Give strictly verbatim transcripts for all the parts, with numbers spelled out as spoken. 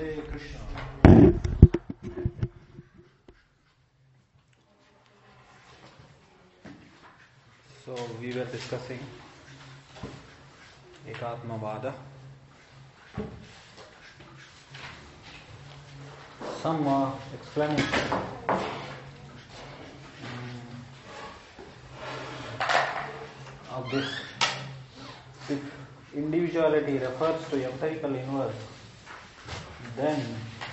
Hare Krishna. So we were discussing Ekatmavada. Some uh, explanation um, of this. If individuality refers to empirical universe, then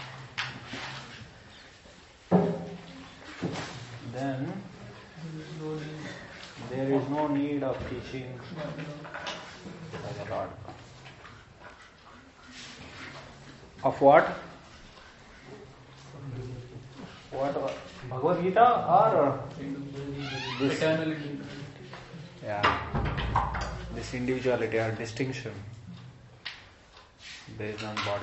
then there is no need of teaching by the Lord. Of what? What? Bhagavad Gita or this? Yeah. This individuality or distinction based on body.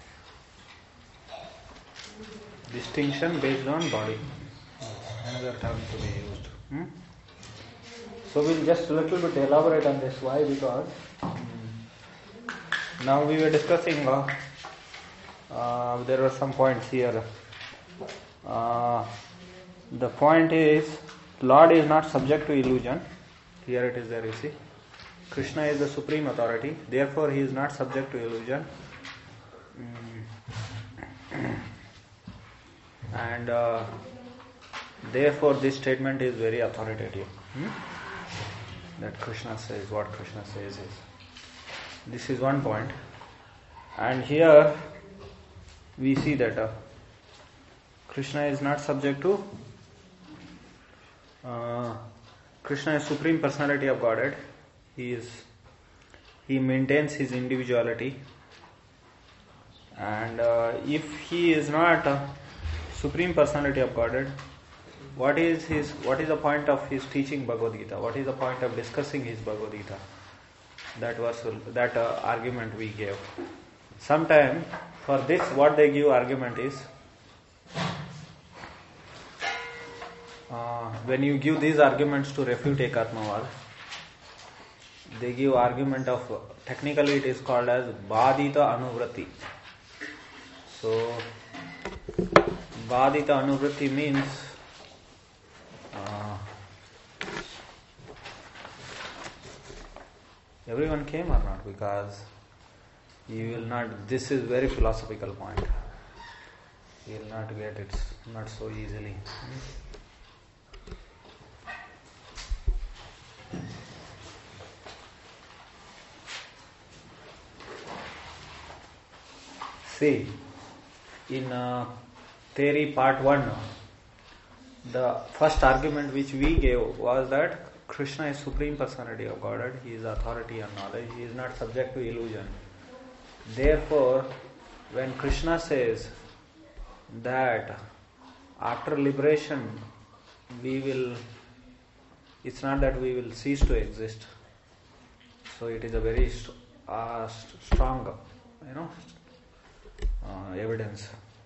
Distinction based on body. Another term to be used. Hmm? So we'll just a little bit elaborate on this. Why? Because um, now we were discussing, uh, uh, there were some points here. Uh, the point is, Lord is not subject to illusion. Here it is there, you see. Krishna is the supreme authority, therefore he is not subject to illusion. Mm. And uh, therefore this statement is very authoritative. Hmm? That Krishna says, what Krishna says is. This is one point. And here we see that uh, Krishna is not subject to uh, Krishna is Supreme Personality of Godhead. He is he maintains his individuality, and uh, if he is not uh, Supreme Personality of Godhead, what is his what is the point of his teaching Bhagavad Gita? What is the point of discussing his Bhagavad Gita? That was that uh, argument we gave. Sometime for this, what they give argument is, uh, when you give these arguments to refute Ekatmavada, they give argument of, technically it is called as Badita Anuvritti. So, Badita Anuvritti means uh, everyone came or not? Because you will not, this is very philosophical point. You will not get it, not so easily. See, in uh, theory part one, the first argument which we gave was that Krishna is Supreme Personality of Godhead, he is authority and knowledge, he is not subject to illusion. Therefore, when Krishna says that after liberation we will, it's not that we will cease to exist. So it is a very uh, strong, you know, Uh, evidence.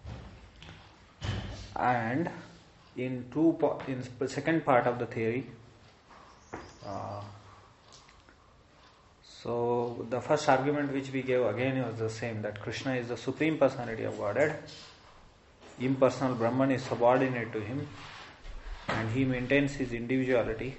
And in two in second part of the theory, uh, so the first argument which we gave again was the same, that Krishna is the Supreme Personality of Godhead, impersonal Brahman is subordinate to him, and he maintains his individuality.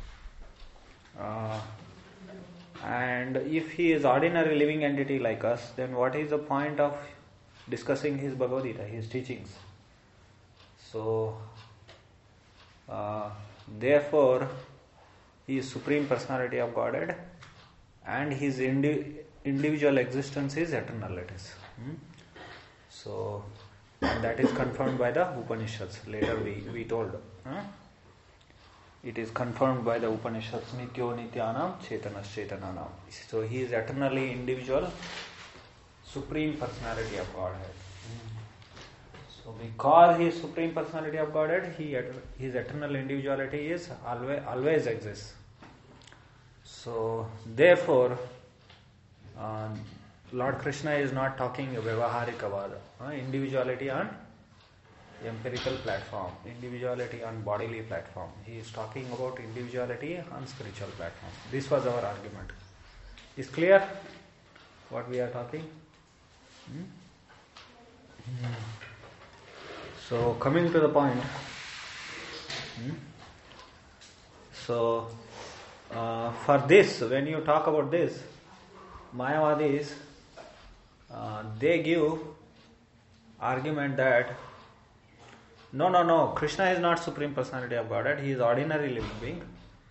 Uh, and if he is ordinary living entity like us, then what is the point of discussing his Bhagavad Gita, his teachings? So, uh, therefore, he is Supreme Personality of Godhead, and his indi- individual existence is eternal, it is. Hmm? So, and that is confirmed by the Upanishads. Later we, we told. Huh? It is confirmed by the Upanishads, Nityo Nityanam Chetanas Chetananam. So, he is eternally individual, Supreme Personality of Godhead. So because he is Supreme Personality of Godhead, he his eternal individuality is always always exists. So therefore, uh, Lord Krishna is not talking Vyavaharikavada, uh, individuality on empirical platform, individuality on bodily platform. He is talking about individuality on spiritual platform. This was our argument. Is clear what we are talking? Hmm? So coming to the point, so uh, for this, when you talk about this, Mayavadis, uh, they give argument that no, no, no, Krishna is not Supreme Personality of Godhead, he is ordinary living being.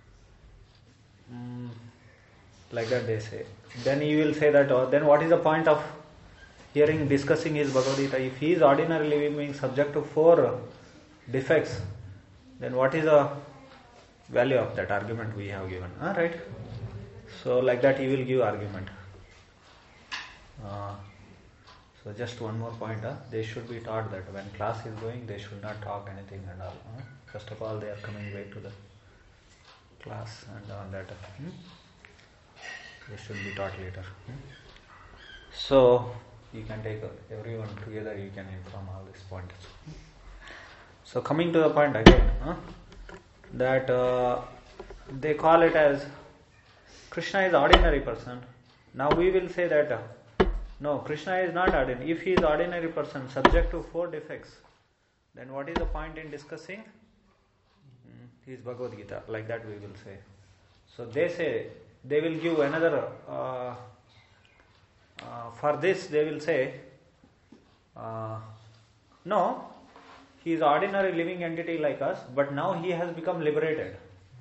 Mm, like that they say. Then you will say that, oh, then what is the point of hearing, discussing his Bhagavad Gita? If he is ordinary living being subject to four defects, then what is the value of that argument we have given? Ah, right? So like that he will give argument. Uh, so just one more point. Huh? They should be taught that when class is going, they should not talk anything and all. Huh? First of all, they are coming back to the class and all that. Hmm? They should be taught later. Hmm? So you can take everyone together, you can inform all these points. So coming to the point again, huh? that uh, they call it as Krishna is ordinary person. Now we will say that uh, no, Krishna is not ordinary. If he is ordinary person subject to four defects, then what is the point in discussing hmm, his Bhagavad Gita? Like that we will say. So they say, they will give another uh, uh, for this they will say uh, no, he is ordinary living entity like us, but now he has become liberated.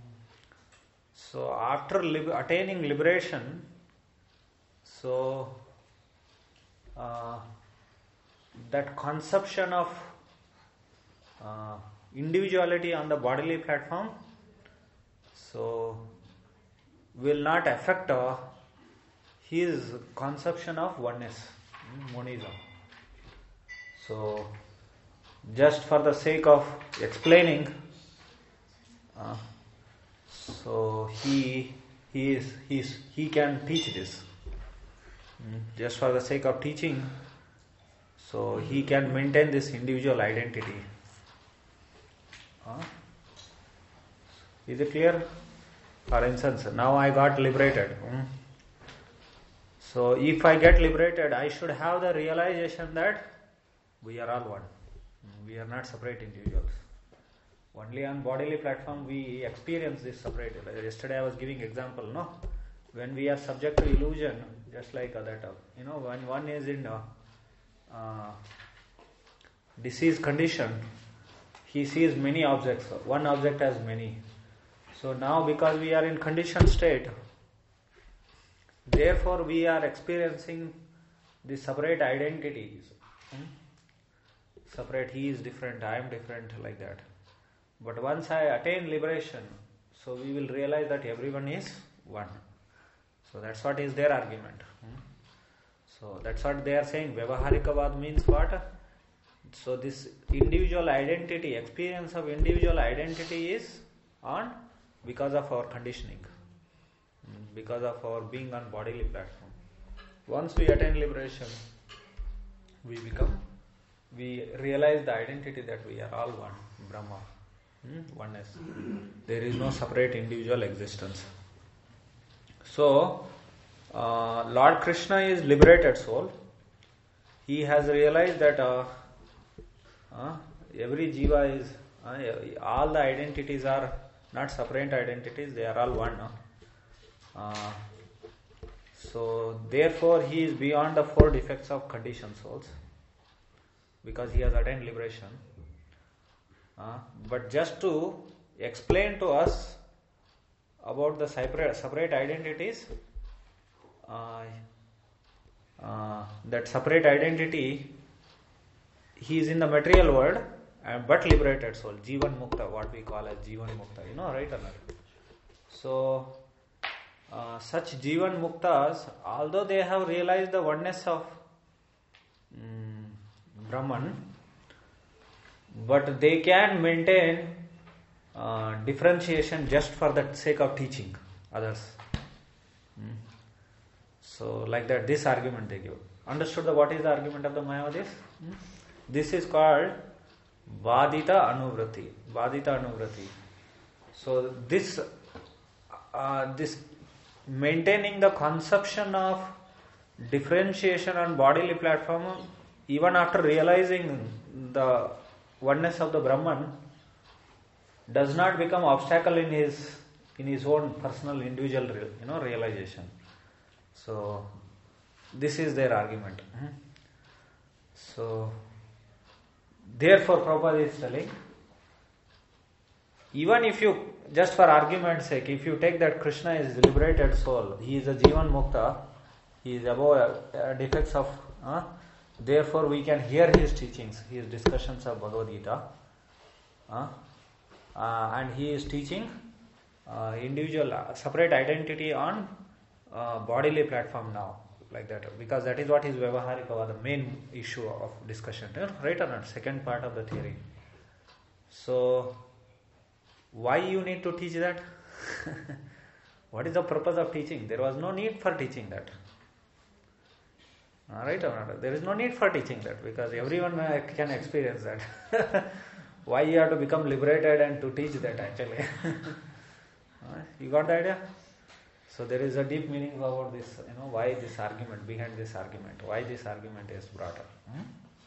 So after lib- attaining liberation, so uh, that conception of uh, individuality on the bodily platform, so will not affect uh, his conception of oneness, monism. So just for the sake of explaining, uh, so he he is he is, he can teach this. Just for the sake of teaching, so he can maintain this individual identity. Huh? Is it clear? For instance, now I got liberated. Hmm? So if I get liberated, I should have the realization that we are all one. We are not separate individuals. Only on bodily platform we experience this separate. Yesterday I was giving example, no? When we are subject to illusion, just like that, you know, when one is in a uh, disease condition, he sees many objects. One object has many. So now because we are in conditioned state, therefore we are experiencing the separate identities. Hmm? Separate, he is different, I am different, like that. But once I attain liberation, so we will realize that everyone is one. So that's what is their argument. Hmm? So that's what they are saying. Vyavaharikavad means what? So this individual identity, experience of individual identity is on because of our conditioning, because of our being on bodily platform. Once we attain liberation, we become, we realize the identity that we are all one, Brahma, hmm? oneness. There is no separate individual existence. So, uh, Lord Krishna is liberated soul. He has realized that uh, uh, every jiva is, uh, all the identities are not separate identities, they are all one. Uh. Uh, so, therefore, he is beyond the four defects of conditioned souls because he has attained liberation. Uh, but just to explain to us about the separate, separate identities, uh, uh, that separate identity, he is in the material world, uh, but liberated soul, Jivan Mukta, what we call as Jivan Mukta, you know, right or not? So, uh, such Jivan Muktas, although they have realized the oneness of um, Brahman, but they can maintain uh, differentiation just for the sake of teaching others. Hmm. So, like that, this argument they give. Understood the, what is the argument of the Mayavadis? Hmm? This is called Vadita Anuvrati. Vadita Anuvrati. So, this uh, this maintaining the conception of differentiation on bodily platform even after realizing the oneness of the Brahman, does not become obstacle in his in his own personal individual you know realization. So this is their argument. So therefore Prabhupada is telling, even if you, just for argument's sake, if you take that Krishna is liberated soul, he is a Jivan Mukta, he is above uh, defects of uh, therefore we can hear his teachings, his discussions of Bhagavad Gita, uh, uh, and he is teaching uh, individual uh, separate identity on uh, bodily platform now, like that, because that is what is Vyavaharika, the main issue of discussion, right or not, second part of the theory. So why you need to teach that? What is the purpose of teaching? There was no need for teaching that. Right or not? There is no need for teaching that, because everyone can experience that. Why you have to become liberated and to teach that actually? You got the idea? So there is a deep meaning about this, you know, why this argument, behind this argument, why this argument is brought up. Hmm?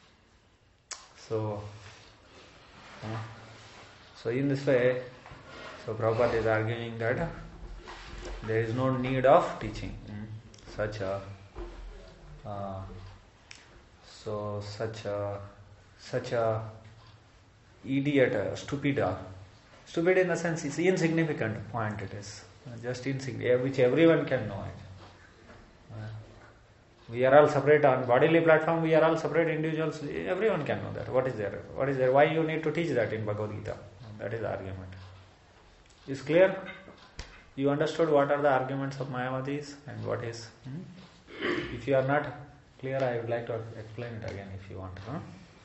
So, uh, so in this way, so Prabhupada is arguing that there is no need of teaching. Hmm? Such a, uh, so such a, such a idiot, uh, stupid, uh, stupid in the sense it's insignificant point it is. Just insignificant, which everyone can know it. Uh, we are all separate on bodily platform, we are all separate individuals, everyone can know that. What is there? What is there? Why you need to teach that in Bhagavad Gita? That is the argument. Is clear? You understood what are the arguments of Mayavadis and what is? Hmm? If you are not clear, I would like to explain it again if you want. Huh?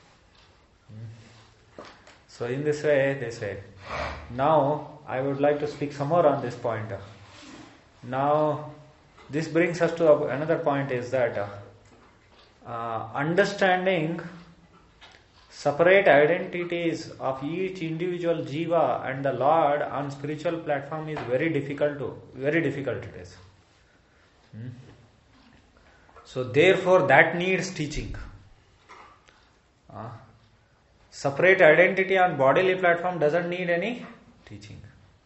Hmm? So in this way, they say, now I would like to speak some more on this point. Now, this brings us to another point, is that uh, understanding separate identities of each individual jiva and the Lord on spiritual platform is very difficult to, very difficult it is. Hmm? So therefore that needs teaching. Uh, separate identity on bodily platform doesn't need any teaching.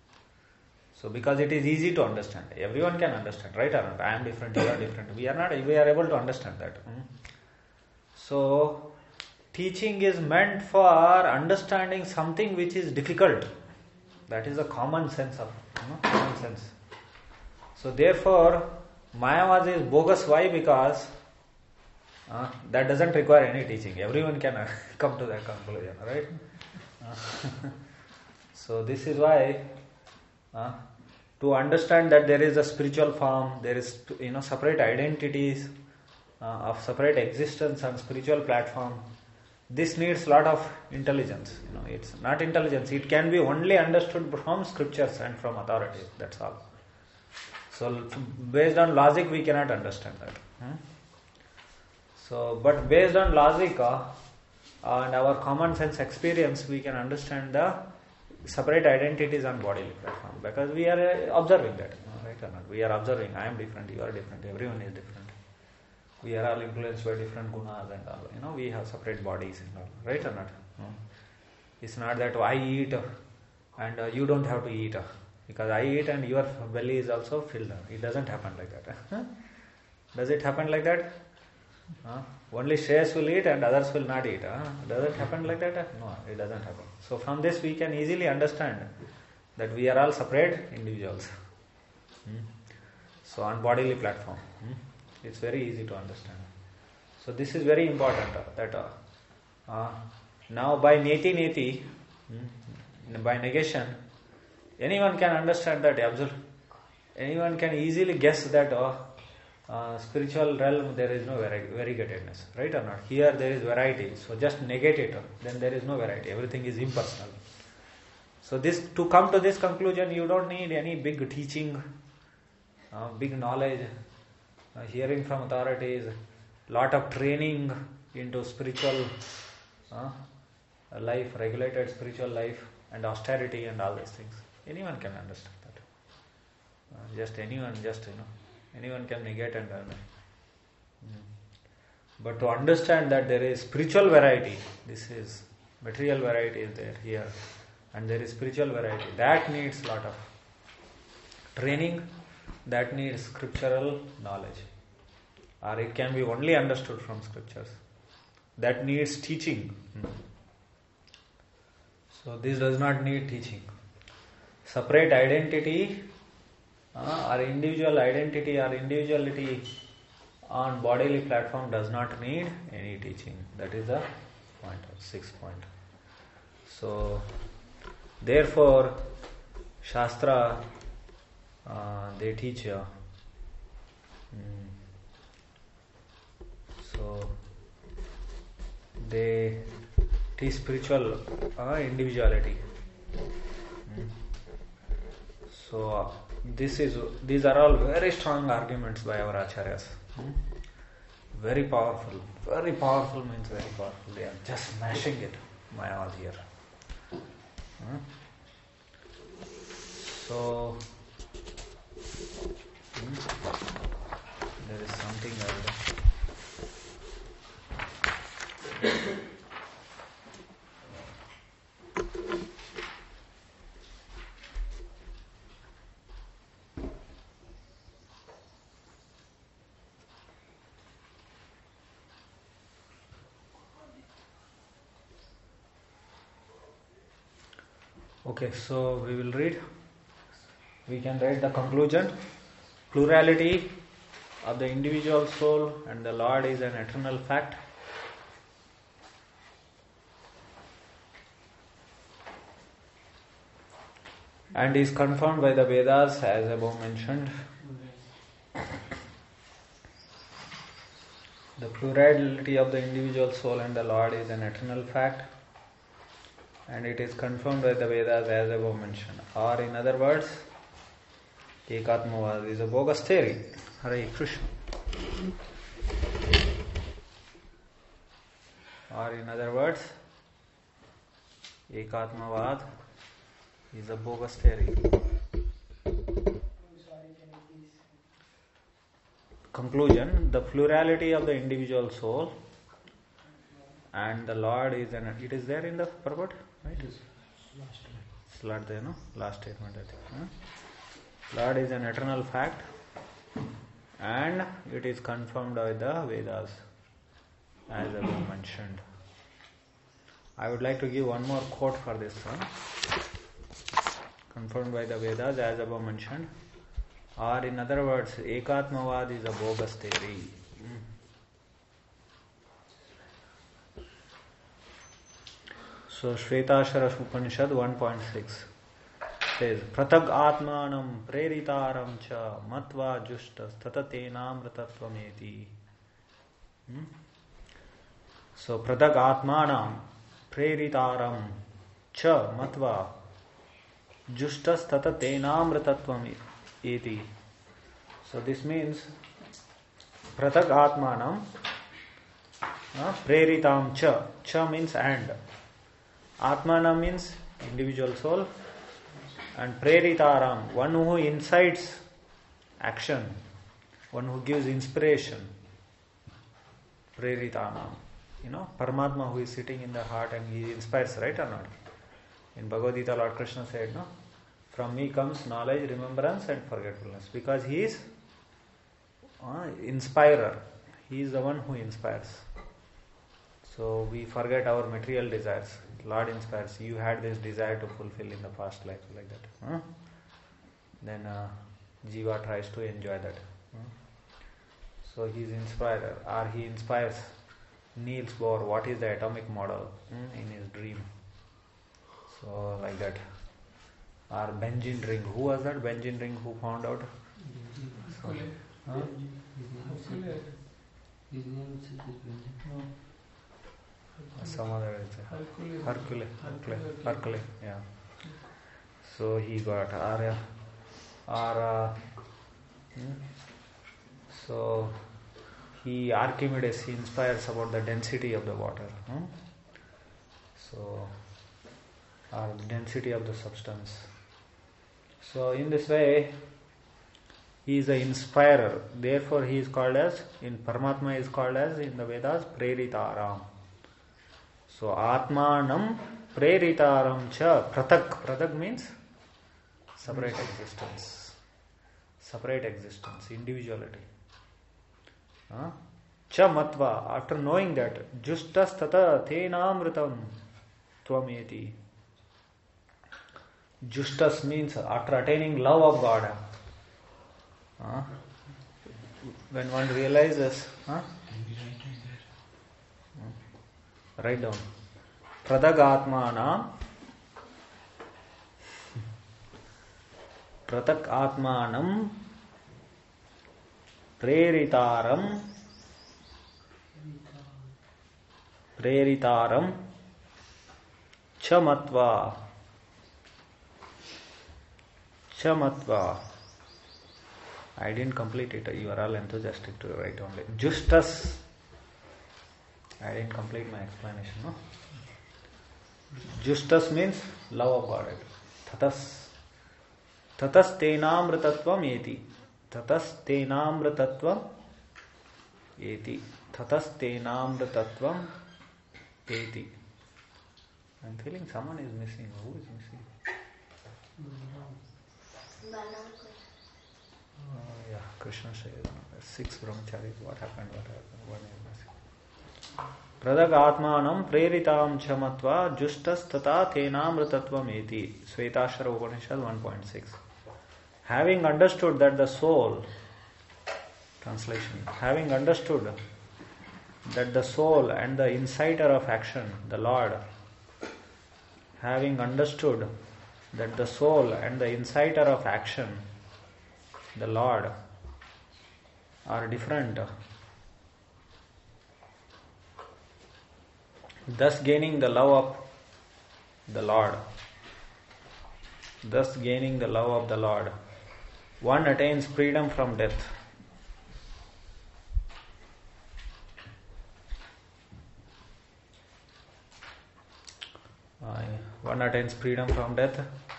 So because it is easy to understand, everyone can understand, right or not? I am different, you are different. We are not, we are able to understand that. Hmm? So teaching is meant for understanding something which is difficult. That is a common sense of, you know, common sense. So therefore, Mayavada is bogus. Why? Because uh, that doesn't require any teaching. Everyone can uh, come to that conclusion, right? Uh, so this is why, uh, to understand that there is a spiritual form, there is, you know, separate identities uh, of separate existence on spiritual platform. This needs lot of intelligence. You know, it's not intelligence. It can be only understood from scriptures and from authorities. That's all. So based on logic, we cannot understand that. Hmm? So, but based on logic uh, and our common sense experience, we can understand the separate identities on bodily platform, because we are uh, observing that. You know, right or not? We are observing. I am different. You are different. Everyone is different. We are all influenced by different gunas and all. You know, we have separate bodies and all. Right or not? Hmm. It's not that I eat uh, and uh, you don't have to eat. Uh, Because I eat and your belly is also filled. It doesn't happen like that. Does it happen like that? Uh, only Shreyas will eat and others will not eat. Uh, does it happen like that? No, it doesn't happen. So from this we can easily understand that we are all separate individuals. Hmm. So on bodily platform, hmm, it's very easy to understand. So this is very important. Uh, that uh, uh, now by neti neti, hmm, by negation, anyone can understand that, absolutely. Anyone can easily guess that uh, uh, spiritual realm there is no vari- variegatedness, right or not? Here there is variety, so just negate it, then there is no variety. Everything is impersonal. So this, to come to this conclusion, you don't need any big teaching, uh, big knowledge, uh, hearing from authorities, lot of training into spiritual uh, life, regulated spiritual life, and austerity and all these things. Anyone can understand that. Uh, just anyone, just, you know, anyone can negate and uh, But to understand that there is spiritual variety, this is material variety is there here, and there is spiritual variety, that needs lot of training, that needs scriptural knowledge, or it can be only understood from scriptures. That needs teaching. So this does not need teaching. Separate identity uh, or individual identity or individuality on bodily platform does not need any teaching. That is the point, sixth point. So therefore Shastra uh, they teach uh, mm, so they teach spiritual uh, individuality. Mm. So uh, this is these are all very strong arguments by our acharyas. Mm. Very powerful. Very powerful means very powerful. They are just smashing it. My all here. Mm. So mm, there is something else. Okay, so we will read. We can write the conclusion. Plurality of the individual soul and the Lord is an eternal fact. And is confirmed by the Vedas as above mentioned. The plurality of the individual soul and the Lord is an eternal fact, and it is confirmed by the Vedas as above mentioned. Or in other words, Ekatmavad is a bogus theory. Hare Krishna. Or in other words, Ekatmavad is a bogus theory. Conclusion: the plurality of the individual soul and the Lord is an. It is there in the purport, right? It's not there, no? Last statement, I think. Huh? Lord is an eternal fact, and it is confirmed by the Vedas, as above mentioned. I would like to give one more quote for this one. Confirmed by the Vedas, as above mentioned. Or in other words, Ekatmavad is a bogus theory. So Shvetashara Upanishad one point six says, Pratag Atmanam Preritaram Cha Matva Jushtas Tatatenamritatvameti. Hmm? So Pratag Atmanam Preritaram Cha Matva Jushtas Tatatenamritatvameti. So this means Pratag Atmanam uh, Preritam Cha. Cha means and. Atmanam means individual soul, and Preritaram, one who incites action, one who gives inspiration. Preritanam. You know, Paramatma who is sitting in the heart and he inspires, right or not? In Bhagavad Gita, Lord Krishna said, no? From me comes knowledge, remembrance and forgetfulness. Because he is uh, inspirer. He is the one who inspires. So we forget our material desires. Lord inspires. You had this desire to fulfill in the past life, like that. Huh? Then uh, Jiva tries to enjoy that. Huh? So he is inspirer, or he inspires Niels Bohr. What is the atomic model hmm, in his dream? So like that. Or Benjamin Ring. Who was that? Benjamin Ring who found out? So, huh? His name is Benjamin. Some other Hercules. Hercules. Hercules. Hercules. Yeah. So he got Arya. Or hmm? So he Archimedes he inspires about the density of the water. Hmm? So or the density of the substance. So in this way, He is the inspirer. Therefore, he is called as, in Paramatma is called as in the Vedas, Preritaram. So, Atmanam Preritaram cha pratak. Pratak means separate existence. Separate existence, individuality. Huh? Cha matva, after knowing that, justas tata tenamritam tvameti. Justas means after attaining love of God. Huh? When one realizes, huh? Write down. Pradagatmanam Pratak Atmanam Preritaram Preritaram Chamatva Chamatva. I didn't complete it. You are all enthusiastic to write only. Justas. I didn't complete my explanation. No? Justas means love of God. Tatas. Tatas tenamritatvam eti. Tatas tenamritatvam eti. Tatas tenamritatvam eti. I'm feeling someone is missing. Who is missing? Uh, yeah, Krishna says six brahmacharis. What happened? What happened? One is missing. Pradag atmanam preritam chamatva justas tata tenamritatvam eti. Svetashara Upanishad one point six. Having understood that the soul, translation, having understood that the soul and the inciter of action, the Lord, having understood that the soul and the inciter of action, the Lord, are different, thus gaining the love of the Lord, thus gaining the love of the Lord, one attains freedom from death. Uh, one attains freedom from death.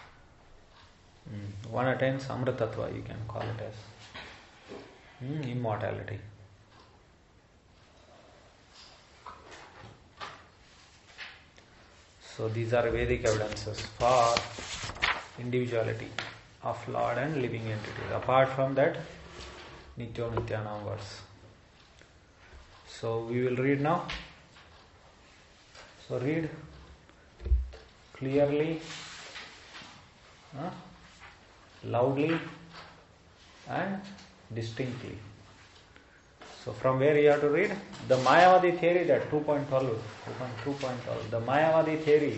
Mm. One attains amritatva, you can call it as mm, immortality. So these are Vedic evidences for individuality of Lord and living entities. Apart from that, Nityo Nityanam verse. So we will read now. So read clearly, huh? Loudly and distinctly. So from where you have to read? The Mayavadi theory, that two point twelve, two point twelve. The Mayavadi theory.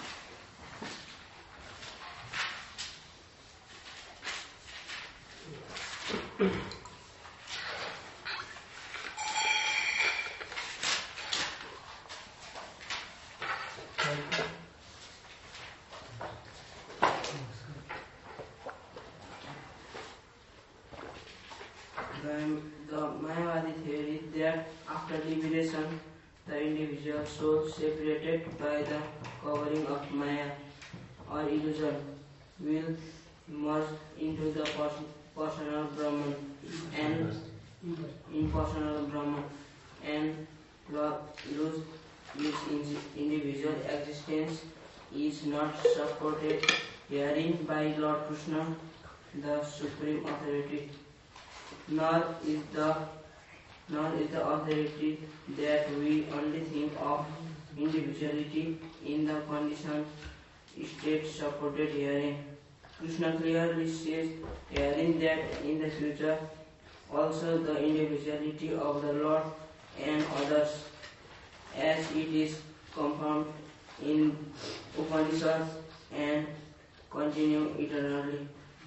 Separated by the covering of Maya or illusion will merge into the personal Brahman and impersonal Brahman and lose its individual existence is not supported herein by Lord Krishna, the Supreme Authority, nor is the nor is the authority that we only think of individuality in the condition state supported herein. Krishna clearly says herein that in the future also the individuality of the Lord and others, as it is confirmed in Upanishads and continue eternally.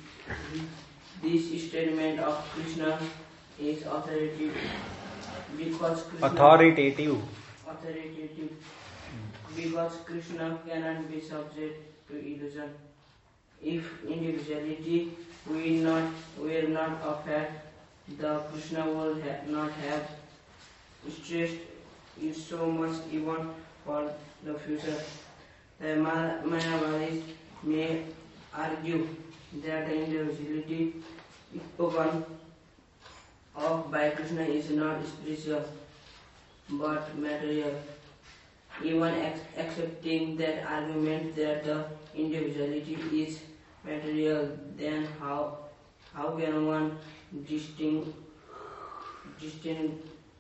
This statement of Krishna is authoritative because Krishna authoritative. authoritative because Krishna cannot be subject to illusion. If individuality will not will not affect, the Krishna will ha- not have stressed it so much even for the future. The Mayavadis may argue that the individuality spoken of by Krishna is not spiritual but material. Even ex- accepting that argument that the individuality is material, then how how can one distinguish distinguish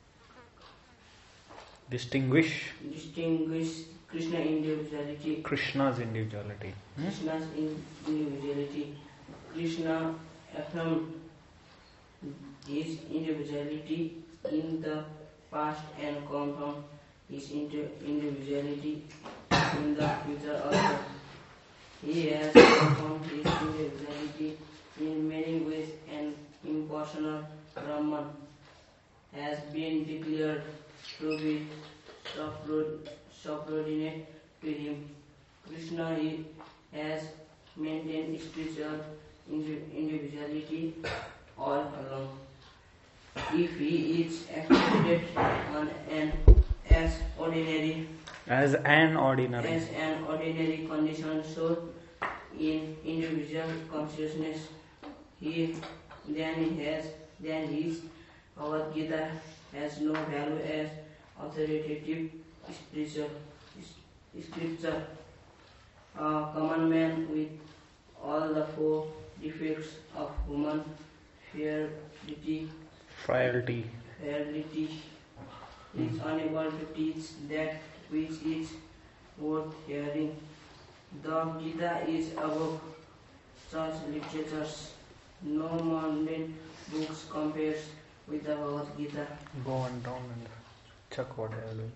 Distinguish distinguish Krishna individuality? Krishna's individuality. Hmm? Krishna's individuality. Krishna affirmed his individuality in the past and confirmed his individuality in the future also. He has confirmed his individuality in many ways, and impersonal Brahman has been declared to be subordinate to him. Krishna has maintained spiritual individuality all along. If he is accepted on an as ordinary As an ordinary. as an ordinary condition, so in individual consciousness, he then he has then his Bhagavad Gita has no value as authoritative spiritual scripture. A common man with all the four defects of human frailty, Frailty. frailty is unable to teach that which is worth hearing. The Gita is above such literatures. No modern books compares with the Bhagavad Gita. Go on down and check what I am doing.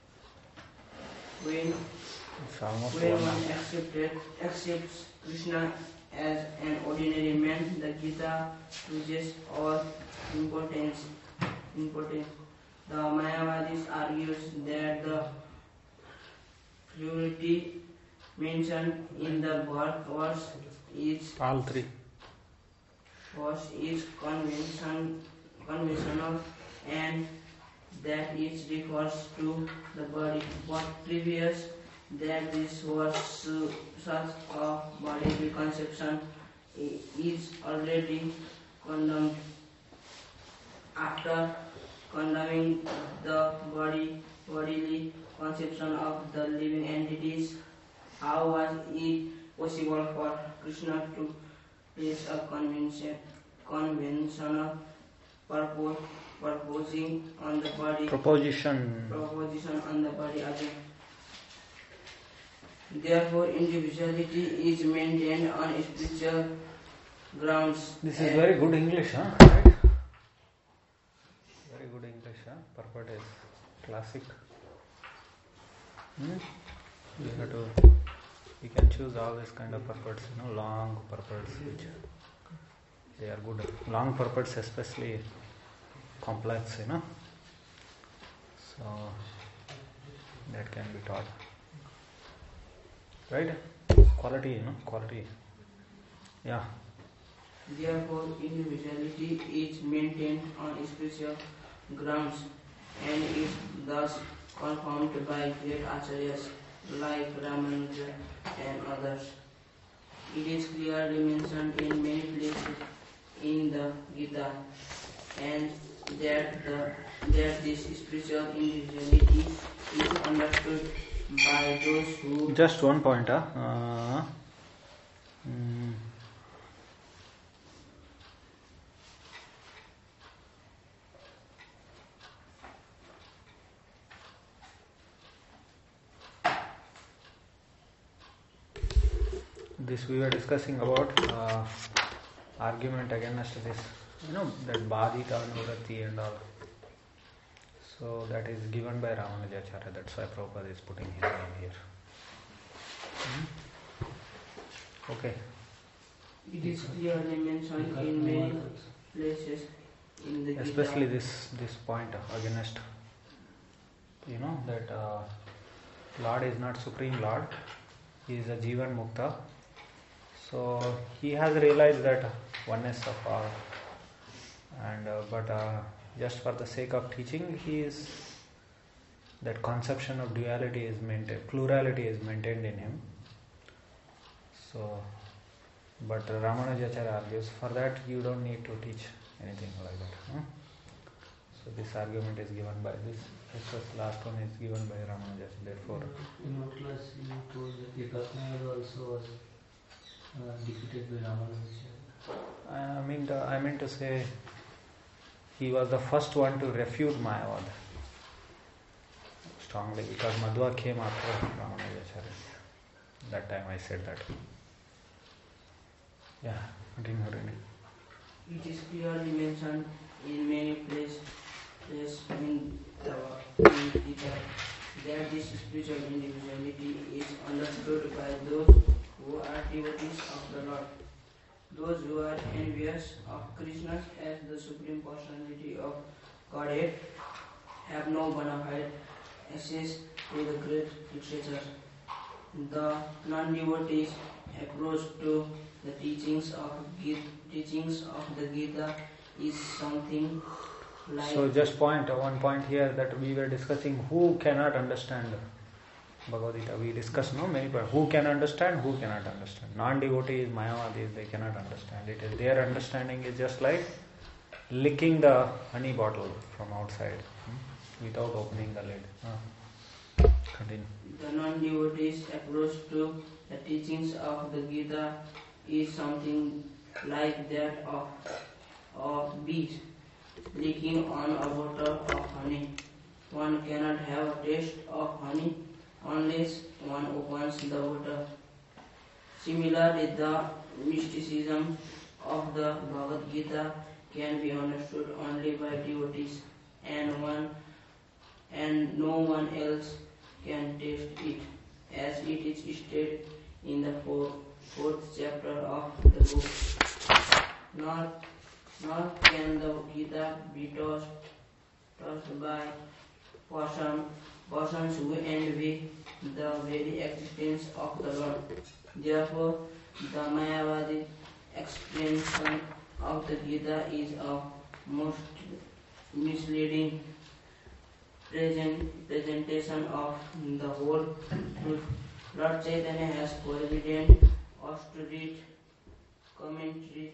When, It's almost when one one hour. accepted, accepts Krishna as an ordinary man, the Gita loses all importance. importance. The Mayavadis argues that the purity mentioned in the verse is All three. verse is convention, conventional and that it refers to the body. But previous that this was such a bodily conception is already condemned. After condemning the body bodily conception of the living entities, how was it possible for Krishna to place a convention, conventional purpose, proposing on the body Proposition. proposition on the body again? Therefore, individuality is maintained on spiritual grounds. This is very good English, huh? Right? Very good English, huh? Purport is classic. Hmm? You have to. You can choose all these kind of purports, you know, long purports, which they are good. Long purports, especially complex, you know. So that can be taught. Right? Quality, you know, quality. Yeah. Therefore, individuality is maintained on spiritual grounds and is thus confirmed by great acharyas like Ramanuja and others. It is clearly mentioned in many places in the Gita, and that the that this spiritual individuality is understood by those who Just one point, huh? Uh, mm, this we were discussing about uh, argument against this, you know, that Badita Nurati and all. So that is given by Ramanujacharya. That's why Prabhupada is putting his name here. Hmm? Okay. it is clearly mentioned in many places in the Gita. Especially this this point against, you know, that uh, Lord is not Supreme Lord. He is a Jivan Mukta. So he has realized that oneness of all, and uh, but uh, just for the sake of teaching, he is that conception of duality is maintained, plurality is maintained in him. So But Ramanujacharya argues, for that you don't need to teach anything like that. Huh? So this argument is given by this. This last one is given by Ramanujacharya. Therefore, in what class you told that Ekatmayada also was uh, defeated by Ramanujacharya? I mean, to, I mean to say, he was the first one to refute Mayavad strongly, because Madhva came after Ramanujacharya. That time I said that. Yeah, continue reading. It is clearly mentioned in many places in the Gita that this spiritual individuality is understood by those who are devotees of the Lord. Those who are envious of Krishna as the Supreme Personality of Godhead have no bona fide access to the great literature. The non-devotees approach to the teachings of Gita, teachings of the Gita is something like. So just point one point here that we were discussing who cannot understand Bhagavad Gita. We discussed no many but who can understand, who cannot understand. Non-devotees, Mayavadis, they cannot understand it. Their understanding is just like licking the honey bottle from outside hmm, without opening the lid. Uh, continue. The non-devotees approach to the teachings of the Gita is something like that of of bees licking on a bottle of honey. One cannot have a taste of honey unless one opens the bottle. Similarly, the mysticism of the Bhagavad Gita can be understood only by devotees, and one and no one else can taste it, as it is stated in the fourth, fourth chapter of the book. Nor, nor can the Gita be tossed, tossed by person, persons who envy the very existence of the Lord. Therefore, the Mayavadi explanation of the Gita is a most misleading present, presentation of the whole truth. Lord Chaitanya has forbidden us to read commentary,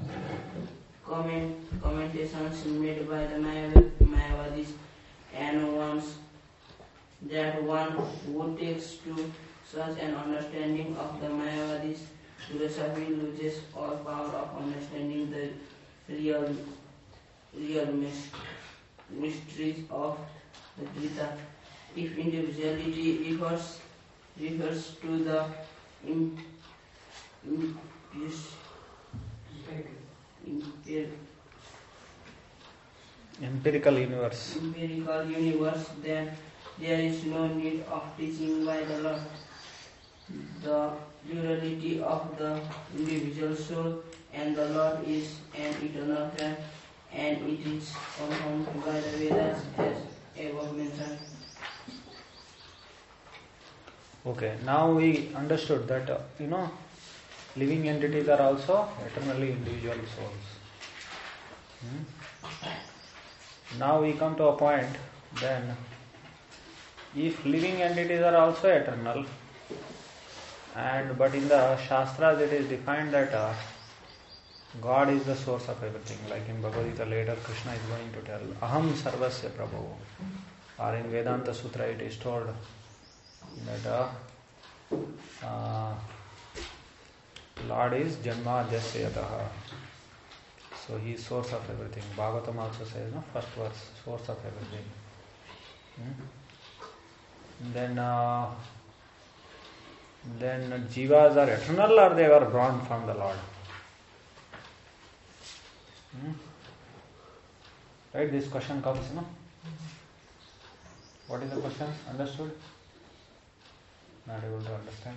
comment, commentations made by the Mayavadis, and once that one who takes to such an understanding of the Mayavadis philosophy loses all power of understanding the real, real mysteries of the Gita. If individuality refers refers to the im, im, im, Empirical universe. empirical universe, then there is no need of teaching by the Lord. The plurality of the individual soul and the Lord is an eternal fact, and it is confirmed by the Vedas as above mentioned. Okay, now we understood that, uh, you know, living entities are also eternally individual souls. Hmm? Now we come to a point, then, if living entities are also eternal, and but in the Shastras it is defined that uh, God is the source of everything. Like in Bhagavad Gita later Krishna is going to tell, Aham Sarvasya Prabhu. Or in Vedanta Sutra it is told that uh, uh, Lord is Janma Jasya Yataha. So he is source of everything. Bhagavatam also says, no, first verse, source of everything. Hmm? Then uh, then jivas are eternal or they were born from the Lord? Hmm? Right, this question comes, no? What is the question? Understood? Not able to understand.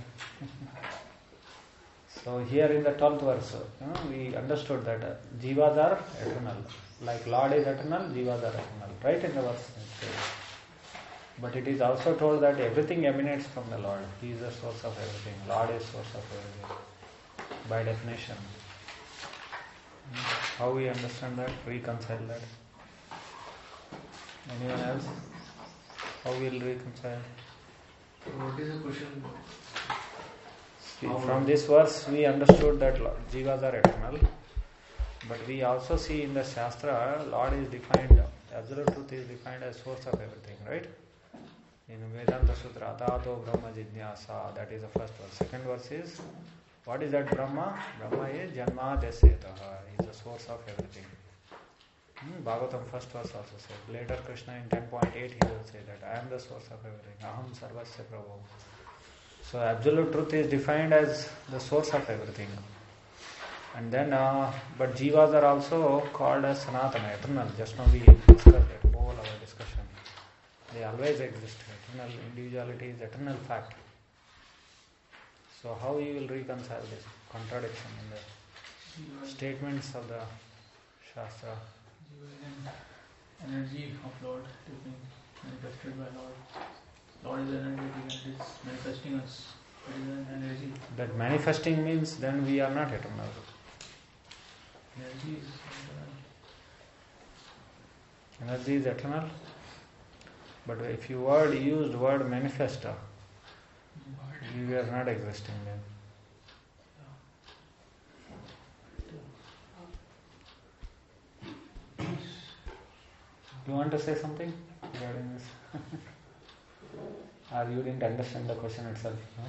So here in the twelfth verse, you know, we understood that uh, jivas are eternal. Like Lord is eternal, jivas are eternal. Right in the verse. But it is also told that everything emanates from the Lord. He is the source of everything. Lord is source of everything. By definition. How we understand that? Reconcile that? Anyone else? How we will reconcile? What is the question? See, from this verse we understood that jivas are eternal, but we also see in the Shastra, Lord is defined, absolute truth is defined as source of everything, right? In Vedanta Sutra, Atato Brahma Jidnyasa, that is the first verse. Second verse is, what is that Brahma? Brahma is Janma Desyataha, is the source of everything. Hmm, Bhagavatam first verse also says. Later Krishna in ten point eight he will say that I am the source of everything. Aham sarvasya prabhu. So absolute truth is defined as the source of everything. And then, uh, but jivas are also called as sanatana, eternal. Just now we discussed that, whole our discussion. They always exist. Eternal individuality is eternal fact. So how you will reconcile this contradiction in the statements of the Shastra? Energy of Lord is being manifested by Lord. Lord is energy and it is manifesting us. It is an energy. That manifesting means then we are not eternal. Energy is eternal. Energy is eternal. But if you word used word manifesta, we are not existing then. You want to say something regarding this? Or you didn't understand the question itself? No?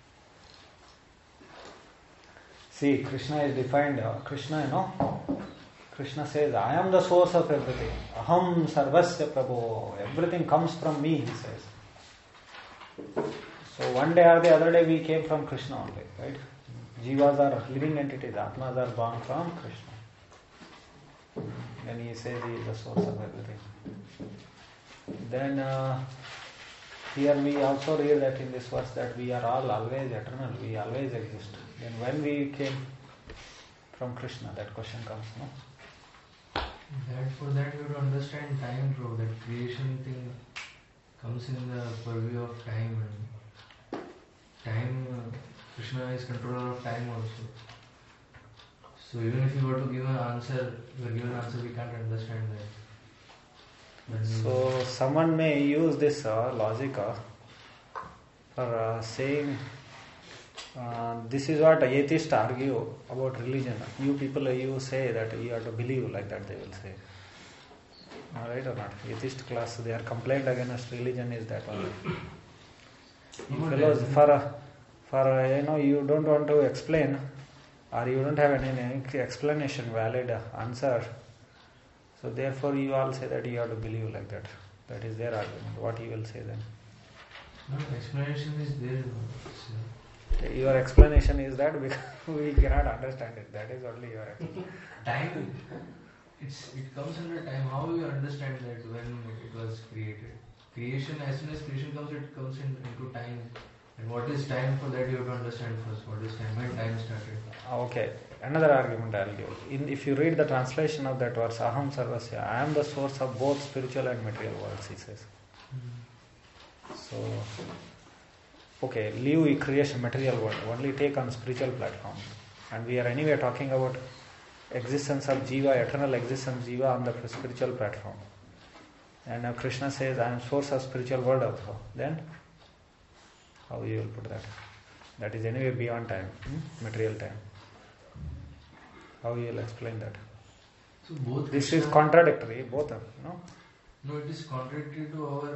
See, Krishna is defined, uh, Krishna, you know, Krishna says, I am the source of everything. Aham sarvasya prabho. Everything comes from me, he says. So one day or the other day we came from Krishna only, right? Jivas are living entities, Atmas are born from Krishna. Then he says he is the source of everything. Then uh, here we also read that in this verse that we are all always eternal, we always exist. Then when we came from Krishna, that question comes, no? That for that you have to understand time, bro. That creation thing comes in the purview of time, and time, uh, Krishna is controller of time also. So even if you were to give an answer, you are given an answer, we can't understand that. When So you, someone may use this uh, logic uh, for uh, saying uh, this is what atheists argue about religion. You people, uh, you say that you have to believe like that, they will say. All right or not? Atheist class, their complaint against religion is that only. You fellows, for, uh, for uh, you know, you don't want to explain, or you don't have any, any explanation, valid answer. So therefore you all say that you have to believe like that. That is their argument. What you will say then? no, explanation is there. So, Your explanation is that because we cannot understand it. That is only your explanation. time, it's it comes under time. How you understand that when it was created? Creation, as soon as creation comes, it comes in, into time. And what is time? For that you have to understand first. What is time? When time started? Okay, another argument I will give. In, if you read the translation of that verse, Aham Sarvasya, I am the source of both spiritual and material worlds, he says. So, okay, leave creation, material world, only take on spiritual platform. And we are anyway talking about existence of Jiva, eternal existence Jiva on the spiritual platform. And now Krishna says, I am source of spiritual world also. Then, how you will put that? That is anyway beyond time, hmm? material time. How you will explain that? So both This Krishna, is contradictory, both are, no? No, it is contradictory to our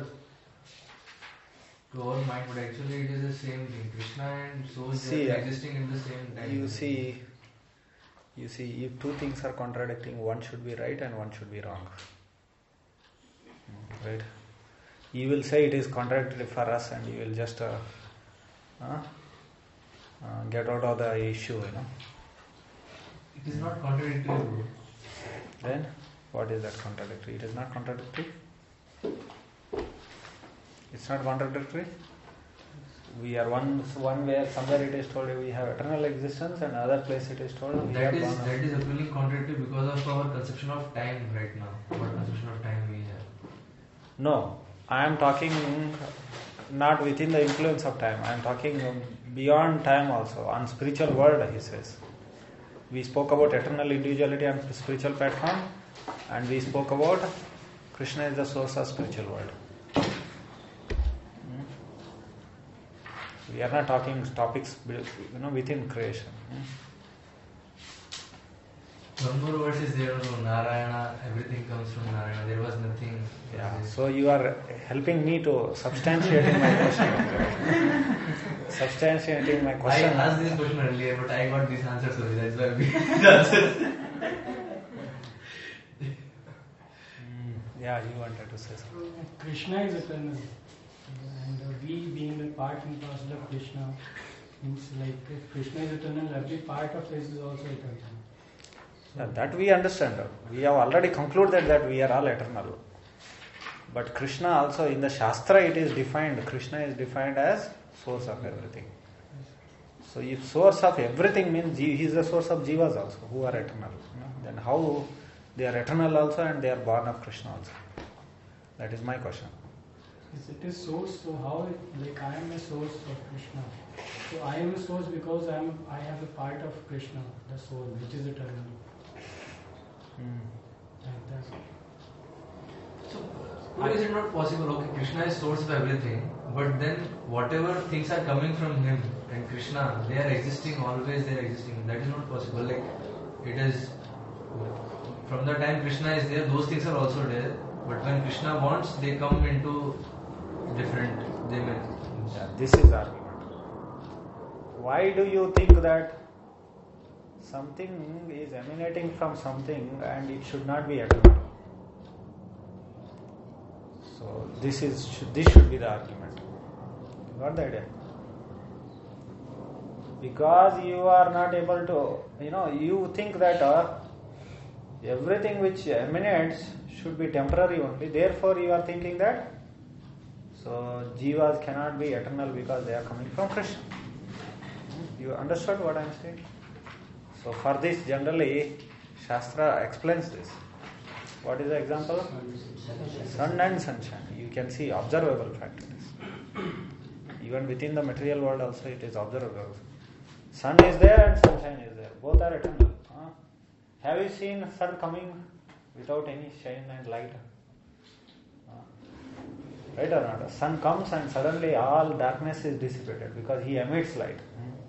to our mind, but actually it is the same thing. Krishna and soul See, are uh, existing in the same time. You see, you see, if two things are contradicting, one should be right and one should be wrong. Hmm, right? You will say it is contradictory for us, and you will just uh, uh, uh, get out of the issue, you know. It is not contradictory, bro. Then, what is that contradictory? It is not contradictory. It's not contradictory. We are one one where somewhere it is told we have eternal existence, and other place it is told we That are is born. that is appealing contradictory because of our conception of time right now. What conception of time we have? No, I am talking not within the influence of time. I am talking beyond time also, on spiritual world, he says. We spoke about eternal individuality on spiritual platform, and we spoke about Krishna is the source of spiritual world. Hmm? We are not talking topics, you know, within creation. Hmm? One more verse is there, no, Narayana, everything comes from Narayana. There was nothing. Yeah. So you are helping me to substantiating my question. Substantiating my I question. asked this question earlier, but I got this answer, so that's why we answered. Yeah, you wanted to say something. Krishna is eternal, and uh, we being a part and parcel of Krishna means like if Krishna is eternal, every part of his is also eternal. So, Yeah, that we understand. We have already concluded that we are all eternal. But Krishna also, in the Shastra it is defined, Krishna is defined as source of everything. So if source of everything means he is the source of jivas also, who are eternal. You know, then how they are eternal also and they are born of Krishna also? That is my question. Yes, it is source. So how it, like I am a source of Krishna. So I am a source because I am I have a part of Krishna, the soul, which is eternal. Hmm. Like that. So, why is it not possible? Okay, Krishna is source of everything, but then whatever things are coming from him and Krishna, they are existing always. They are existing. That is not possible. Like it is from the time Krishna is there, those things are also there. But when Krishna wants, they come into different. They may. Yeah, this is the argument. Why do you think that something is emanating from something and it should not be eternal? So this is this should be the argument. You got the idea? Because you are not able to, you know, you think that uh, everything which emanates should be temporary only. Therefore, you are thinking that so jivas cannot be eternal because they are coming from Krishna. You understood what I am saying? So for this, generally, Shastra explains this. What is the example? Sun and sunshine. You can see observable fact it is. Even within the material world also it is observable. Sun is there and sunshine is there. Both are eternal. Huh? Have you seen sun coming without any shine and light? Huh? Right or not? Sun comes and suddenly all darkness is dissipated because he emits light.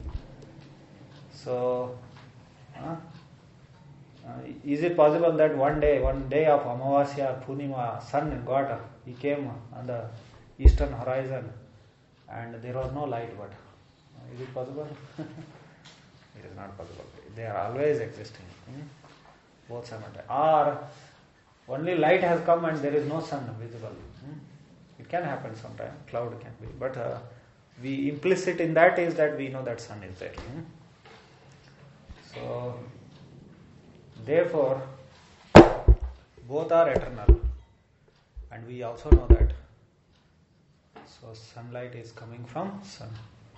So, huh? Uh, is it possible that one day, one day of Amavasya, Punima, sun got, he came on the eastern horizon and there was no light, but uh, is it possible? It is not possible. They are always existing. Hmm? Both simultaneously. Or only light has come and there is no sun visible. Hmm? It can happen sometime, cloud can be. But uh, we implicit in that is that we know that sun is there. Hmm? So, therefore, both are eternal, and we also know that. So, sunlight is coming from sun.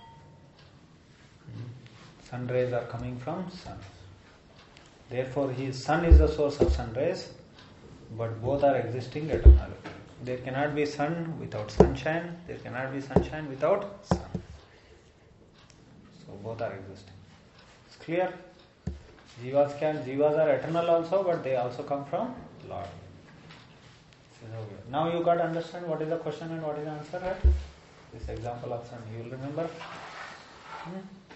Sun rays are coming from sun. Therefore, his sun is the source of sun rays, but both are existing eternally. There cannot be sun without sunshine. There cannot be sunshine without sun. So, both are existing. It's clear? Jivas can, jivas are eternal also, but they also come from Lord. Now you got to understand what is the question and what is the answer, right? This example of sun, you will remember? Hmm?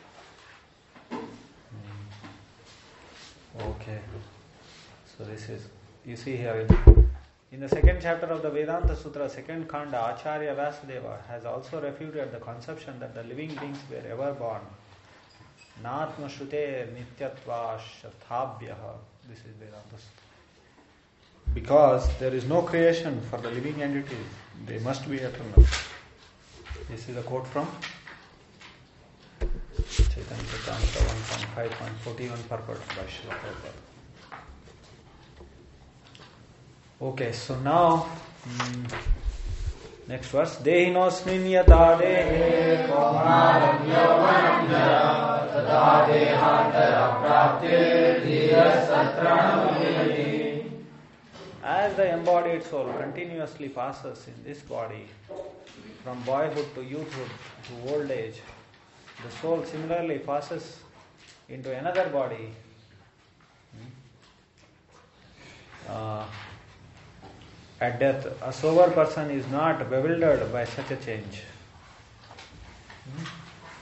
Hmm. Okay. So this is, you see here, in, in the second chapter of the Vedanta Sutra, second Khanda, Acharya Vasudeva has also refuted the conception that the living beings were ever born. Natma Shrute Nityatva Shathabhyaha. This is Vedanta Sutra. Because there is no creation for the living entities, they must be eternal. This is a quote from Chaitanya Charitamrita one point five point forty-one purport by Srila Prabhupada. Okay, so now mm, next verse. Dehinosmin yata dehe kaumaram yauvanam jara tada dehantara prapte dhiya satranam vimati. As the embodied soul continuously passes in this body from boyhood to youthhood to old age, the soul similarly passes into another body. Uh, at death, a sober person is not bewildered by such a change.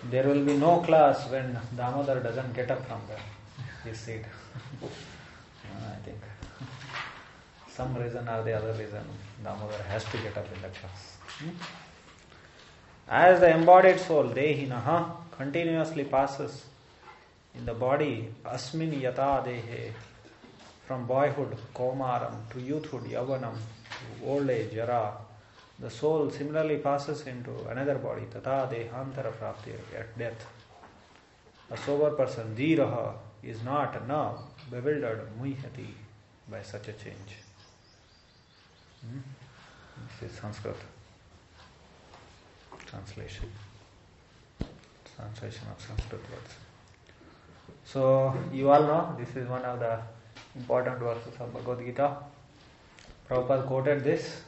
there will be no class when Damodar doesn't get up from the, his seat. I think some reason or the other reason Damodar has to get up in the class. Hmm? As the embodied soul, Dehinaha, continuously passes in the body, Asmin Yata Dehe, from boyhood, Komaram, to youthhood, Yavanam, to old age, Jara, the soul similarly passes into another body, Tata Dehantara Prapti, at death. A sober person, Dhiraha, is not now bewildered, Muhyati, by such a change. Hmm? This is Sanskrit translation. Translation of Sanskrit words. So, you all know this is one of the important verses of Bhagavad Gita. Prabhupada quoted this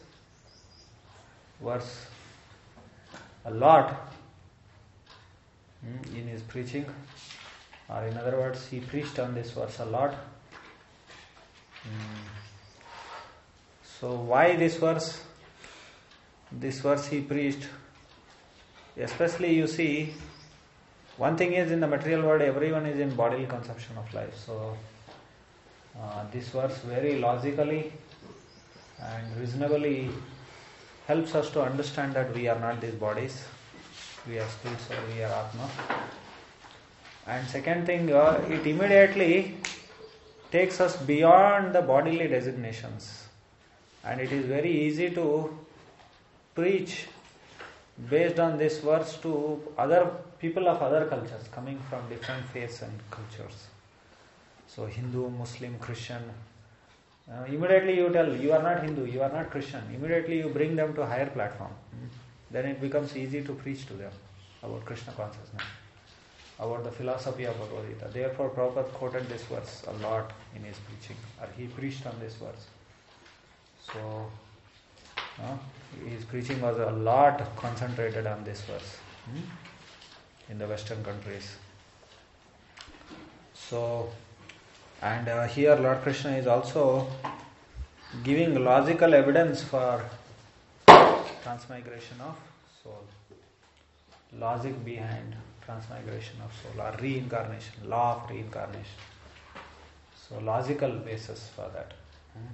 verse a lot in his preaching, or in other words, he preached on this verse a lot. So, why this verse? This verse he preached, especially you see, one thing is in the material world, everyone is in bodily conception of life. So, uh, this verse very logically and reasonably helps us to understand that we are not these bodies, we are spirits or we are Atma. And second thing, uh, it immediately takes us beyond the bodily designations, and it is very easy to preach based on this verse to other people of other cultures coming from different faiths and cultures. So Hindu, Muslim, Christian, uh, immediately you tell you are not Hindu, you are not Christian, immediately you bring them to a higher platform. Then it becomes easy to preach to them about Krishna consciousness, about the philosophy of Bhagavad Gita. Therefore Prabhupada quoted this verse a lot in his preaching, or he preached on this verse. So uh, his preaching was a lot concentrated on this verse hmm? in the Western countries. So, and uh, here Lord Krishna is also giving logical evidence for transmigration of soul. Logic behind transmigration of soul, or reincarnation, law of reincarnation. So, logical basis for that. Hmm?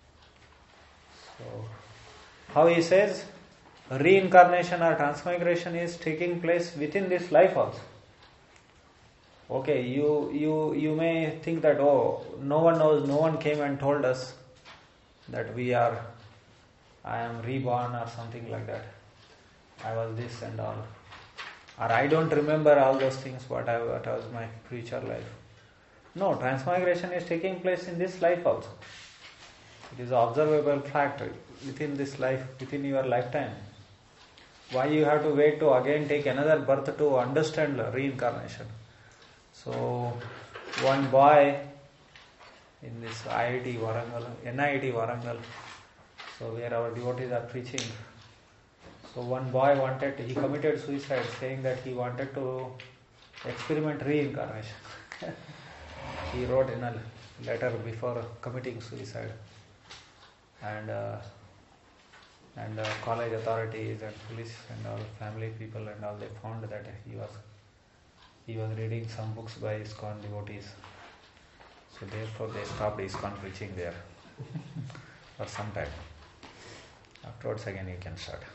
So, how he says reincarnation or transmigration is taking place within this life also. Okay, you you you may think that, oh, no one knows, no one came and told us that we are, I am reborn or something like that. I was this and all. Or I don't remember all those things, what, I, what was my future life. No, transmigration is taking place in this life also. It is an observable fact within this life, within your lifetime. Why you have to wait to again take another birth to understand reincarnation? So, one boy in this I I T Warangal, N I T Warangal, so where our devotees are preaching. So one boy wanted, he committed suicide saying that he wanted to experiment reincarnation. He wrote in a letter before committing suicide. And uh, and uh, college authorities and police and all family people and all, they found that he was he was reading some books by ISKCON devotees. So therefore they stopped ISKCON preaching there for some time. Afterwards again you can start.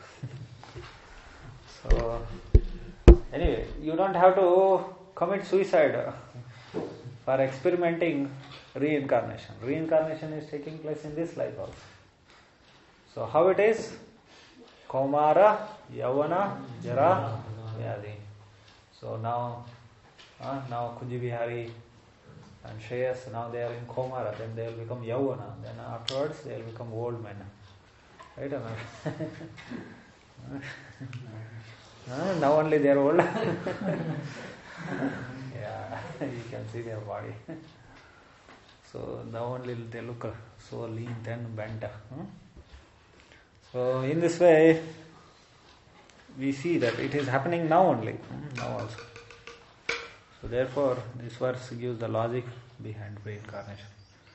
So anyway, you don't have to commit suicide for experimenting reincarnation. Reincarnation is taking place in this life also. So how it is? Kaumara, Yavana, Jara, Vyadi. So now, uh, now Kunji Bihari and Shreyas, now they are in Kaumara, then they will become Yavana, then afterwards they will become old men. Right or not? uh, now only they are old. Yeah, you can see their body. So now only they look so lean, thin, bent. Huh? So in this way, we see that it is happening now only, now also. So therefore, this verse gives the logic behind reincarnation.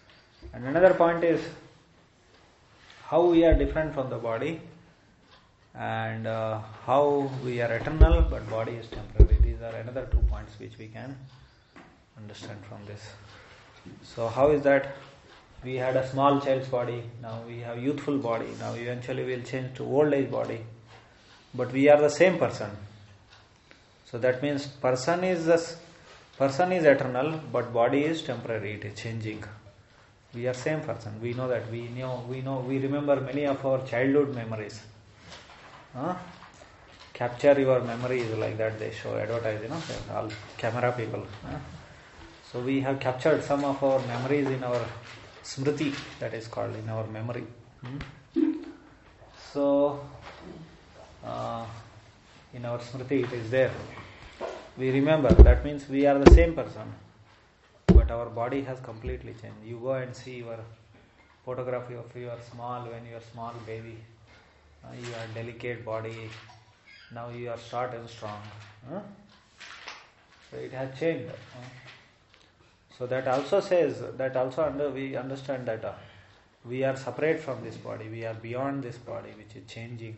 And another point is how we are different from the body. and uh, how we are eternal but body is temporary. These are another two points which we can understand from this. So how is that? We had a small child's body, now we have youthful body, now eventually we will change to old age body, but we are the same person. So that means person is the person is eternal but body is temporary, it is changing. We are same person. We know that. We know. We know. We remember many of our childhood memories. Huh? Capture your memories like that. They show advertise. You know, all camera people. Huh? So we have captured some of our memories in our smriti. That is called in our memory. Hmm? So uh, in our smriti it is there. We remember. That means we are the same person. But our body has completely changed. You go and see your photography of your small, when you are small baby. Uh, you are delicate body. Now you are short and strong. Huh? So it has changed. Huh? So that also says, that also under we understand that uh, we are separate from this body. We are beyond this body which is changing.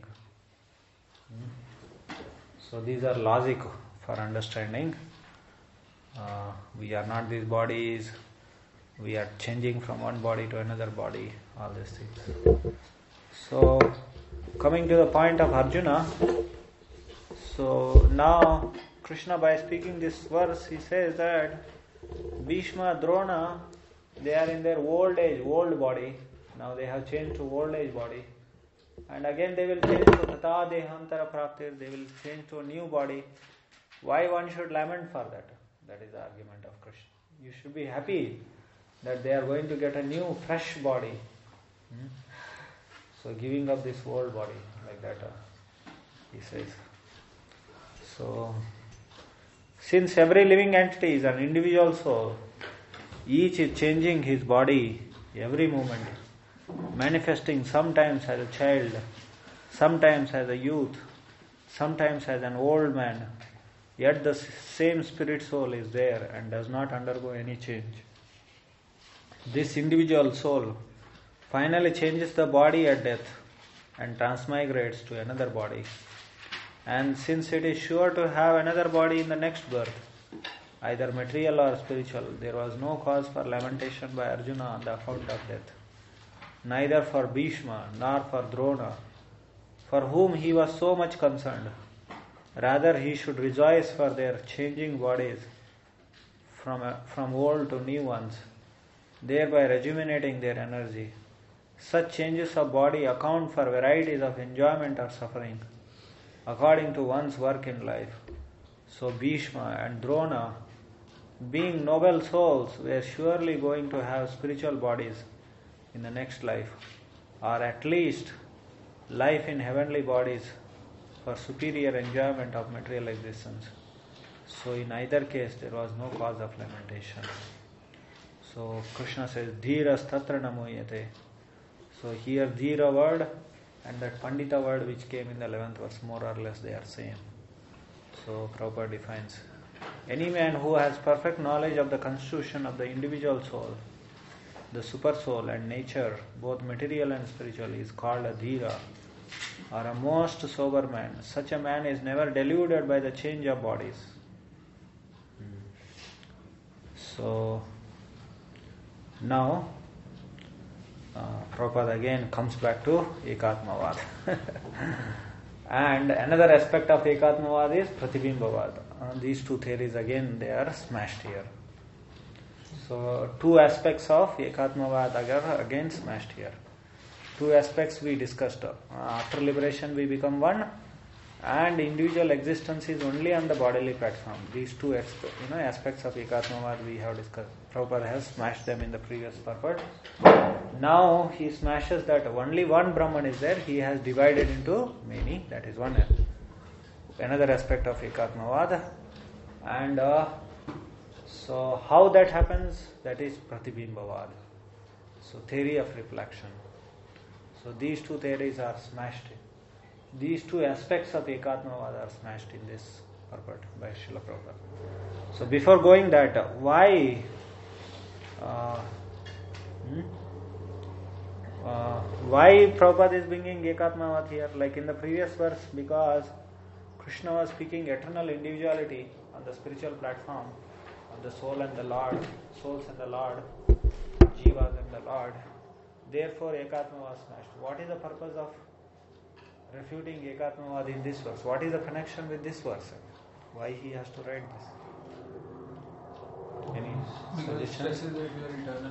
Hmm? So these are logic for understanding. Uh, we are not these bodies, we are changing from one body to another body, all these things. So, coming to the point of Arjuna, so now Krishna, by speaking this verse, he says that Bhishma, Drona, they are in their old age, old body, now they have changed to old age body, and again they will change to Tata Dehantara Praptir, they will change to a new body. Why one should lament for that? That is the argument of Krishna. You should be happy that they are going to get a new, fresh body. Hmm? So giving up this old body, like that, uh, he says. So, since every living entity is an individual soul, each is changing his body every moment, manifesting sometimes as a child, sometimes as a youth, sometimes as an old man, yet the same spirit soul is there and does not undergo any change. This individual soul finally changes the body at death and transmigrates to another body. And since it is sure to have another body in the next birth, either material or spiritual, there was no cause for lamentation by Arjuna on the account of death, neither for Bhishma nor for Drona, for whom he was so much concerned. Rather, he should rejoice for their changing bodies from, a, from old to new ones, thereby rejuvenating their energy. Such changes of body account for varieties of enjoyment or suffering, according to one's work in life. So Bhishma and Drona, being noble souls, were surely going to have spiritual bodies in the next life, or at least life in heavenly bodies for superior enjoyment of material existence. So in either case there was no cause of lamentation. So Krishna says, Dhiras tatra namuyate. So here Dhira word and that Pandita word which came in the eleventh verse, more or less they are same. So Prabhupada defines, any man who has perfect knowledge of the constitution of the individual soul, the super soul and nature, both material and spiritual, is called a Dhira, or a most sober man. Such a man is never deluded by the change of bodies. So now uh, Prabhupada again comes back to Ekatmavad. And another aspect of Ekatmavad is Pratibhimbavad. Uh, these two theories again they are smashed here. So two aspects of Ekatmavad are again smashed here. Two aspects we discussed. Uh, after liberation we become one, and individual existence is only on the bodily platform. These two exp- you know, aspects of Ekatmavad we have discussed. Prabhupada has smashed them in the previous purport. Now he smashes that only one Brahman is there. He has divided into many. That is one another aspect of Ekatmavad. And uh, so how that happens? That is Pratibhimbavad. So theory of reflection. So these two theories are smashed. These two aspects of Ekatmavad are smashed in this purport by Srila Prabhupada. So before going that, why uh, hmm? uh, why Prabhupada is bringing Ekatmavad here? Like in the previous verse, because Krishna was speaking eternal individuality on the spiritual platform of the soul and the Lord, souls and the Lord, Jivas and the Lord. Therefore, Ekatma was smashed. What is the purpose of refuting Ekatmavad in this verse? What is the connection with this verse? Why he has to write this? Any Because it suggestions? stresses that you are eternal.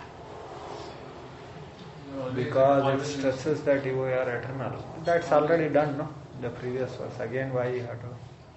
You are always- Because it always- stresses that you are eternal. That's already done, no? The previous verse. Again, why you have to?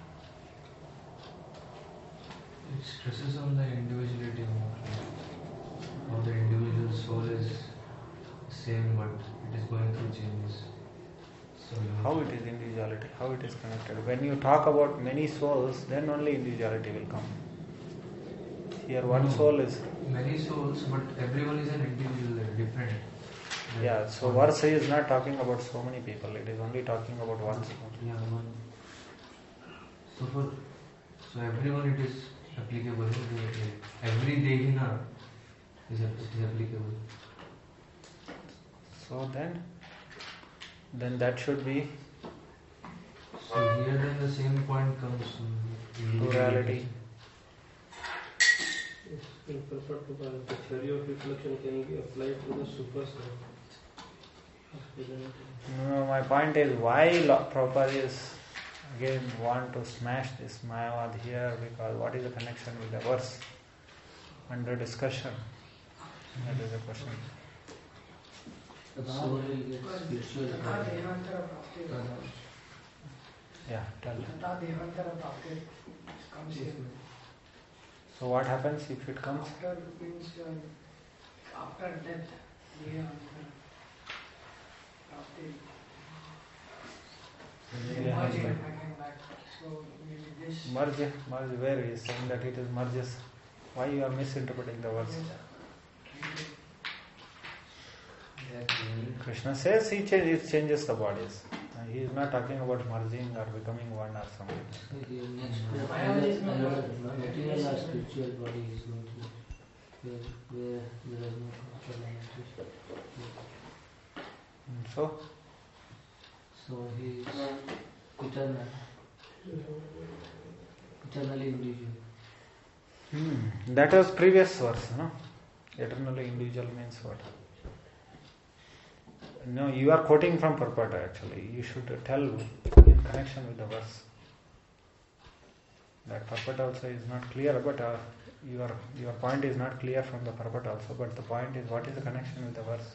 It stresses on the individuality more. How the individual soul is same, but it is going through changes. So you How it is individuality? How it is connected? When you talk about many souls, then only individuality will come. Here, one No. soul is. many souls, but everyone is an individual, they're different. They're Yeah, so one- verse is not talking about so many people. It is only talking about one soul. Yeah, one. So for so everyone it is applicable. Like every Devina is it is applicable. So then, then that should be So here then the same point comes to plurality. In purport to the theory of reflection can be applied to the super self. No, my point is why Lo- Prabhupada is again want to smash this Mayavad here, because what is the connection with the verse under discussion? That is the question. The soul will get spiritual. Yeah, tell me. comes here. So what happens if it comes? After means uh, after death, yeah, after Yeah. merge it again back. So maybe this. Merge, merge. Where he is saying that it is merges. Why you are misinterpreting the verse? Krishna says he changes, changes the bodies. And he is not talking about merging or becoming one or something. The next material or spiritual body is going to where, where there is no control. So, So he is eternal, eternally individual. hmm, that was previous verse, no? Eternally individual means what? No, you are quoting from purport actually. You should tell in connection with the verse. That purport also is not clear, but uh, your your point is not clear from the purport also. But the point is, what is the connection with the verse?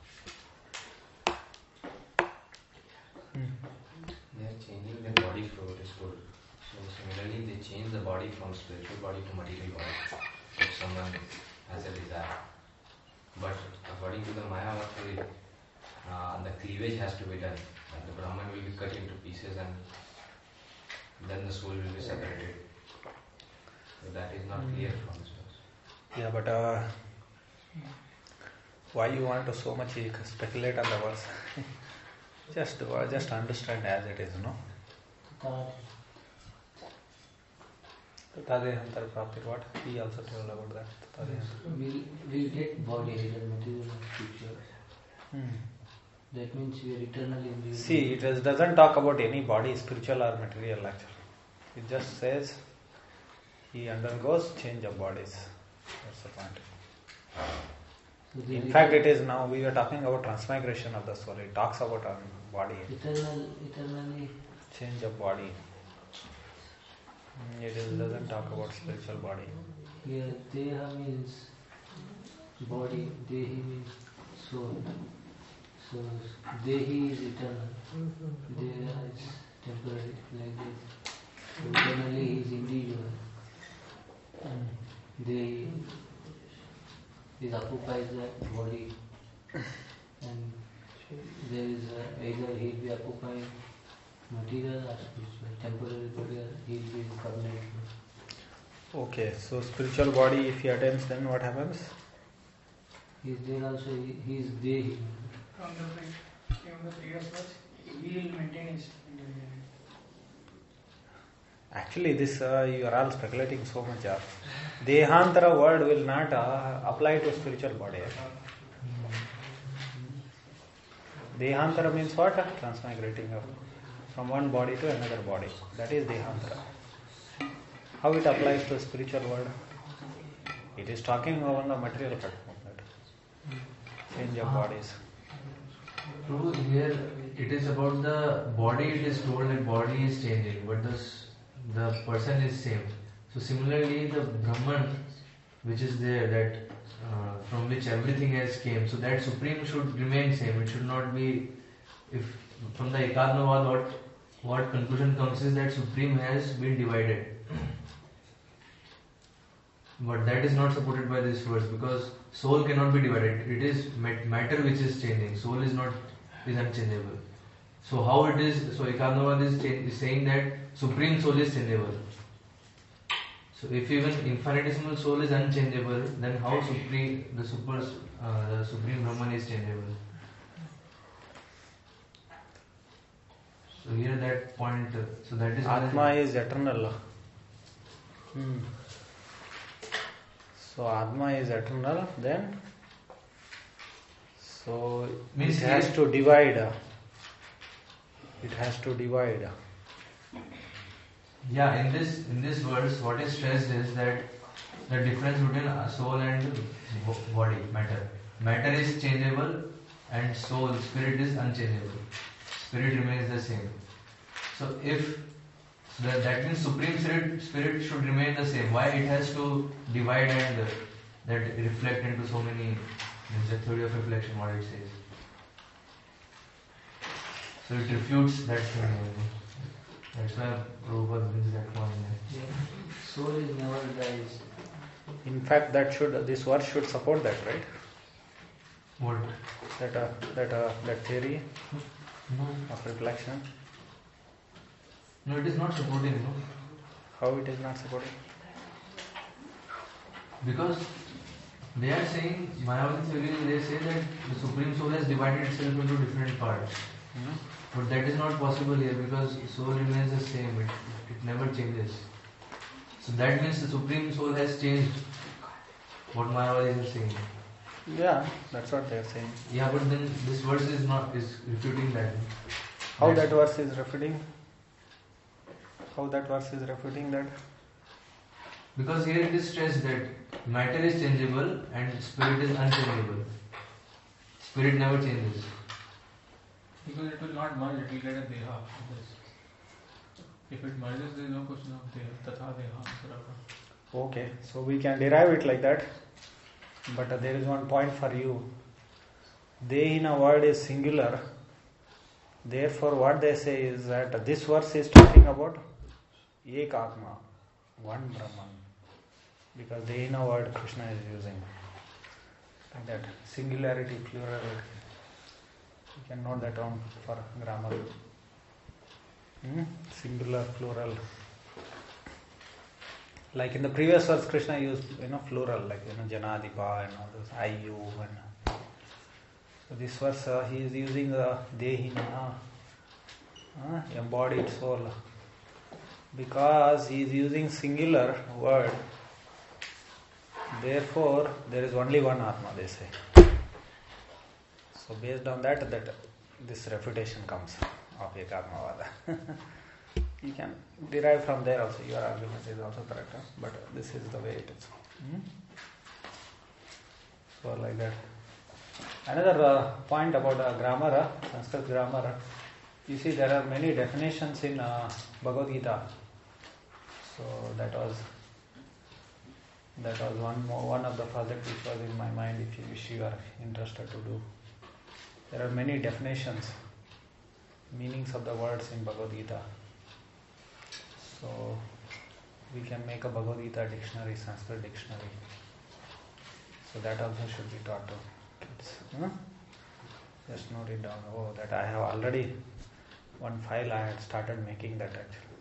Hmm. They are changing the body flow, it is told. So similarly, they change the body from spiritual body to material body if someone has a desire. But according to the Mayavad theory, uh, the cleavage has to be done. And the Brahman will be cut into pieces and then the soul will be separated. So that is not clear from this verse. Yeah, but uh, why you want to so much speculate on the verse? just uh, just understand as it is, no? Tadehantar Prapti, what? He also told about that. Tadehantar. We'll, we'll get body, either material or spiritual. Hmm. That means we are eternally individual. See, it is, doesn't talk about any body, spiritual or material actually. It just says he undergoes change of bodies. That's the point. So the In fact, it is now, we are talking about transmigration of the soul. It talks about our body, eternal, eternally. change of body. It is, doesn't talk about spiritual body. Here, Deha means body, Dehi means soul. So, Dehi is eternal, Deha is temporary, like this. So, eternally he is individual. Dehi is occupies the body, and there is a, either he will be occupying material or spiritual, temporary body, or he will be permanent. Okay, so spiritual body, if he attends, then what happens? He is there also, he, he is Dehi. From the pre- from the previous verse, he will maintain his individuality. Actually, this uh, you are all speculating so much. Uh, Dehantara word will not uh, apply to spiritual body. Dehantara means what? Transmigrating of from one body to another body. That is Dehantara. How it applies to the spiritual world? It is talking on the material platform, that change of bodies. True, here it is about the body, it is told that body is changing, but the, the person is same. So similarly, the Brahman, which is there, that uh, from which everything else came, so that Supreme should remain same. It should not be, if from the Ekadnavad, what, what conclusion comes is that Supreme has been divided. But that is not supported by this verse, because soul cannot be divided. It is matter which is changing. Soul is not is unchangeable. So how it is? So Ekadnavad is, is saying that Supreme Soul is changeable. So if even infinitesimal soul is unchangeable, then how supreme the super uh, the Supreme Brahman is changeable? So here that point. Uh, so that is Atma is eternal. Hmm. So Atma is eternal, then so Means it has to divide. It has to divide. Yeah, in this in this verse, what is stressed is that the difference between soul and body, matter. Matter is changeable, and soul, spirit is unchangeable. Spirit remains the same. So if so that, that means Supreme Spirit, Spirit should remain the same. Why it has to divide and uh, that reflect into so many? It's the theory of reflection, what it says. So it refutes that thing. That's why Prabhupada brings that point. Yeah. Soul is never dies. In fact, that should this verse should support that, right? What? That uh, that uh, that theory No. of reflection. No, it is not supporting, no. How it is not supporting? Because they are saying, Mayavadi theory, they say that the Supreme Soul has divided itself into different parts. Hmm? But that is not possible here because soul remains the same, it, it never changes. So that means the Supreme Soul has changed what Mayavadis are saying. Yeah, that's what they are saying. Yeah, but then this verse is not is refuting that. How that verse is refuting? How that verse is refuting that? Because here it is stressed that matter is changeable and spirit is unchangeable. Spirit never changes. Because it will not merge, it will get a deha of this. If it merges, there is no question of deha, tatha deha, sarava. Okay, so we can derive it like that. But uh, there is one point for you. They in a word is singular. Therefore, what they say is that this verse is talking about Ek Atma, one Brahman. Because they in a word Krishna is using. Like that. Singularity, plurality. You can note that down for grammar. Hmm? Singular, plural. Like in the previous verse, Krishna used, you know, plural, like, you know, Janadipa and all those, Ayu and so this verse uh, he is using the Dehina, uh, embodied soul, because he is using singular word. Therefore, there is only one Atma, they say. So based on that, that this refutation comes of Ekatmavada. You can derive from there also. Your argument is also correct, huh? But this is the way it is. Hmm? So like that. Another uh, point about uh, grammar, uh, Sanskrit grammar. Uh, you see, there are many definitions in uh, Bhagavad Gita. So that was that was one more, one of the projects which was in my mind. If you wish you are interested to do, there are many definitions, meanings of the words in Bhagavad Gita. So we can make a Bhagavad Gita dictionary, Sanskrit dictionary. So that also should be taught to kids. Huh? Just note it down. Oh, that I have already one file. I had started making that actually,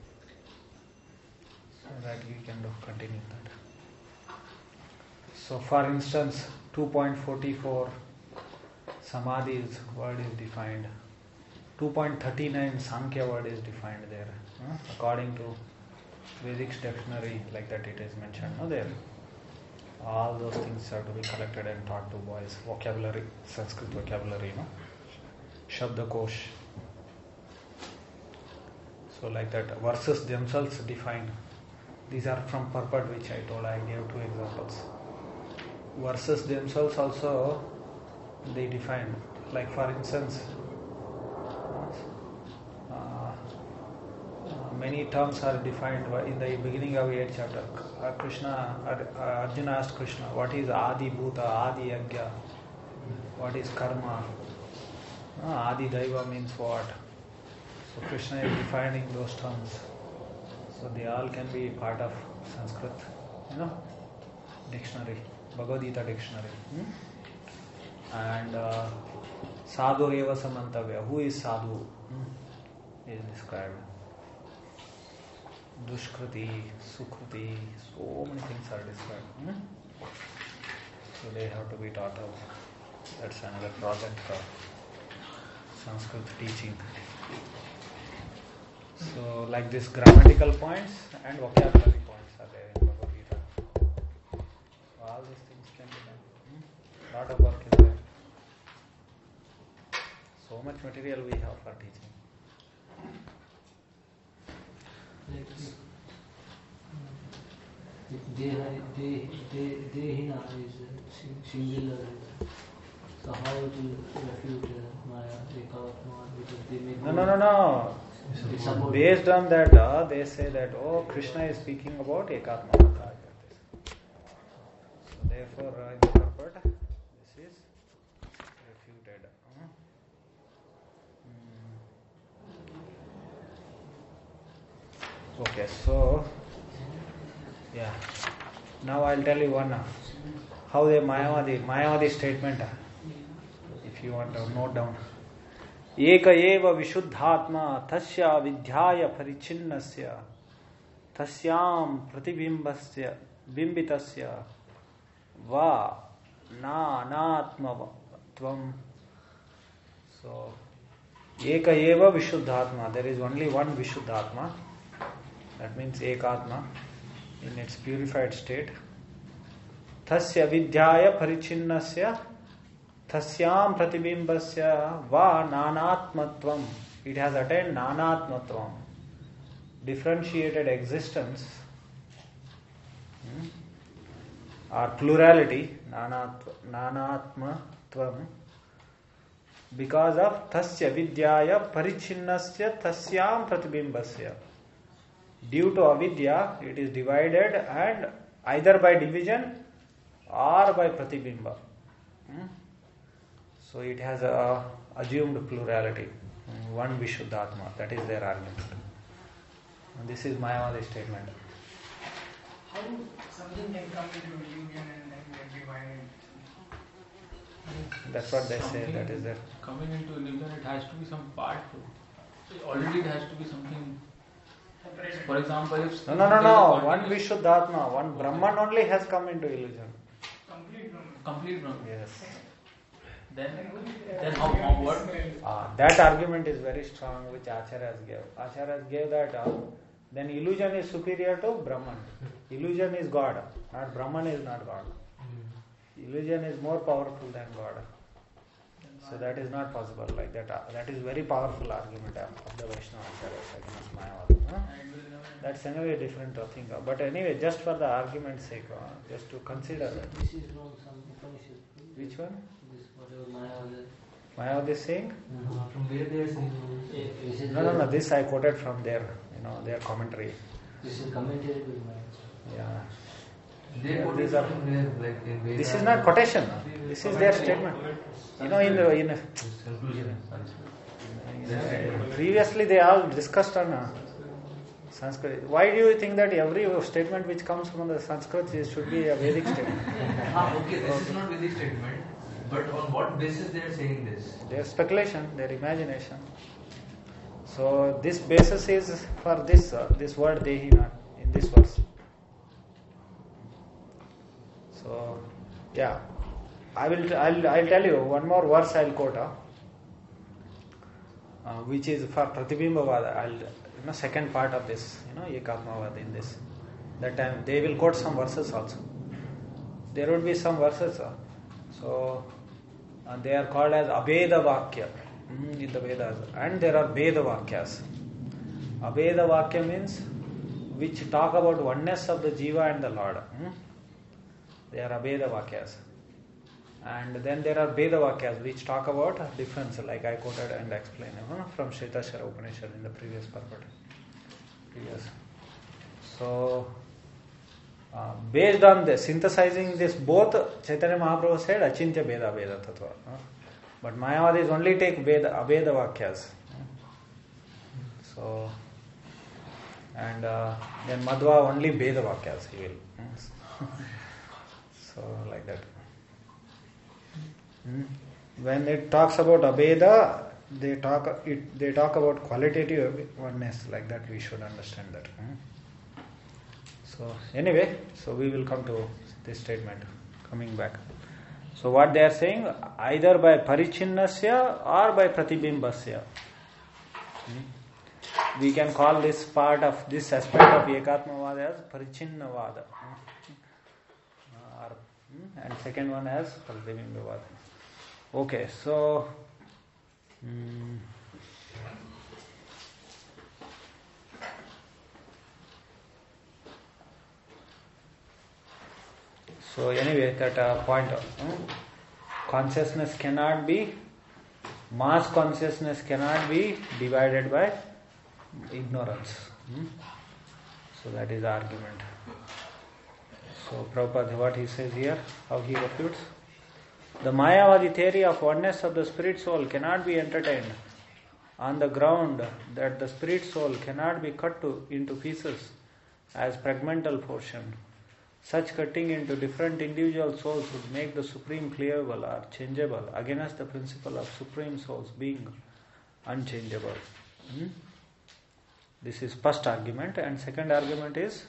so that we can do, continue that. So, for instance, two point four four Samadhi's word is defined. two point three nine Sankhya word is defined there. Huh? According to Vedic dictionary, like that it is mentioned, no, there. All those things have to be collected and taught to boys. Vocabulary, Sanskrit vocabulary, no. Shabdakosh. So like that, verses themselves define. These are from Purport, which I told. I gave two examples. Verses themselves also they define. Like for instance, uh, uh, many terms are defined in the beginning of eighth chapter. Uh, Krishna, uh, Arjuna asked Krishna, what is Adi Bhuta, Adi Yagya, what is Karma, uh, Adi Daiva means what? So Krishna is defining those terms. So they all can be part of Sanskrit, you know, dictionary, Bhagavad Gita dictionary. Hmm? And uh, Sadhu Eva Samantavya, who is Sadhu? Hmm? Is described. Dushkriti, Sukhriti, so many things are described. Hmm? So they have to be taught of. That's another project of Sanskrit teaching. So like this, grammatical points and vocabulary points are there in Bhagavad Gita. So all these things can be done. Hmm? Lot of work is there. So much material we have for teaching. Like if Deha, de, de, Dehina is uh, singular, so how to refute uh, Maya, Ekatma, because they make No, no, no, no. It's about Based on that, uh, they say that, oh, Krishna is speaking about Ekatma. So therefore, uh, in the purport, this is refuted. Uh, mm. Okay, so, yeah. Now I'll tell you one, uh, how the Mayavadi, Mayavadi statement, uh, if you want to note down. एक एव विशुद्धात्मा तस्य विद्याय परिचिन्नस्य तस्यां प्रतिबिंबस्य बिंबितस्य वा नानात्मत्वम्. So एक एव विशुद्धात्मा, there is only one Vishuddhatma, that means Ekatma in its purified state. Tasya vidyaya parichinnasya Tasyam pratibimbasya va nanatmatvam. It has attained nanatmatvam, differentiated existence, hmm? or plurality, nanat, nanatmatvam, because of tasya vidyaya parichinnasya tasyam pratibimbasya. Due to avidya, it is divided and either by division or by pratibimba. Hmm? So it has a assumed plurality, one Vishuddhatma. That is their argument. And this is Mayavadi statement. How something can come into union and then get divided? That's what they say. Something That is their. Coming into illusion, it has to be some part. To, already it has to be something. For example, if No, no, no, no. One Vishuddhatma, one Brahman only has come into illusion. Complete Brahman. complete Brahman. Yes. Then, then how, how what? Uh, that argument is very strong, which Acharyas gave. Acharyas gave that uh, then illusion is superior to Brahman. Illusion is God, not Brahman is not God. Illusion is more powerful than God. So that is not possible. Like that, uh, that is very powerful argument of the Vaishnava Acharyas against Mayavadi. Huh? That's anyway a different uh, thing. Uh, but anyway, just for the argument's sake, uh, just to consider that. This is from some Upanishad. Which one? This whatever Maya. Mayavadi is saying? Uh, from where they are saying This is No, no, no. This I quoted from their, you know, their commentary. This is commentary by Maya. Yeah. they Yeah, quote these it are- from where, like in Vedas. This is not quotation. This is their statement. You know, in the in It's conclusion. Uh, previously they all discussed on uh, Sanskrit. Why do you think that every statement which comes from the Sanskrit is, should be a Vedic statement? Ah, okay, this is not Vedic statement, but on what basis they are saying this? Their speculation, their imagination. So this basis is for this uh, this word Dehina in this verse. So yeah, I will I'll I'll tell you one more verse I'll quote. Uh, uh, which is for Pratibimbavada. I'll you know second part of this, you know, Ekatmavada in this. That time they will quote some verses also. There would be some verses. Uh, so uh, they are called as Abheda Vakya. mm, in the Vedas. And there are Veda Vakyas. Aveda Vakya means which talk about oneness of the Jiva and the Lord. Hmm? They are Aveda Vakyas. And then there are Veda Vakyas which talk about difference, like I quoted and explained huh? from Shvetashara Upanishad in the previous purport. Previous. So, uh, based on this, synthesizing this, both Chaitanya Mahaprabhu said Achintya Veda Veda Tattva. Huh? But Mayavadis only take Veda, Aveda Vakyas. So, and uh, then Madhva only Veda Vakyas he will. So, like that. When it talks about Abeda, they talk it, they talk about qualitative oneness, like that we should understand that. So anyway, so we will come to this statement, coming back. So what they are saying, either by Parichinnasya or by Pratibimbasya. We can call this part of this aspect of Ekatmavada as Parichinnavada. Or, and second one as Pratibimbavada. Okay, so mm, so anyway, that uh, point of uh, consciousness cannot be, mass consciousness cannot be divided by ignorance. Hmm? So that is the argument. So Prabhupada, what he says here, how he refutes? The Mayavadi theory of oneness of the spirit soul cannot be entertained on the ground that the spirit soul cannot be cut to, into pieces as fragmental portion. Such cutting into different individual souls would make the supreme clearable or changeable against the principle of supreme souls being unchangeable. Hmm? This is first argument, and second argument is,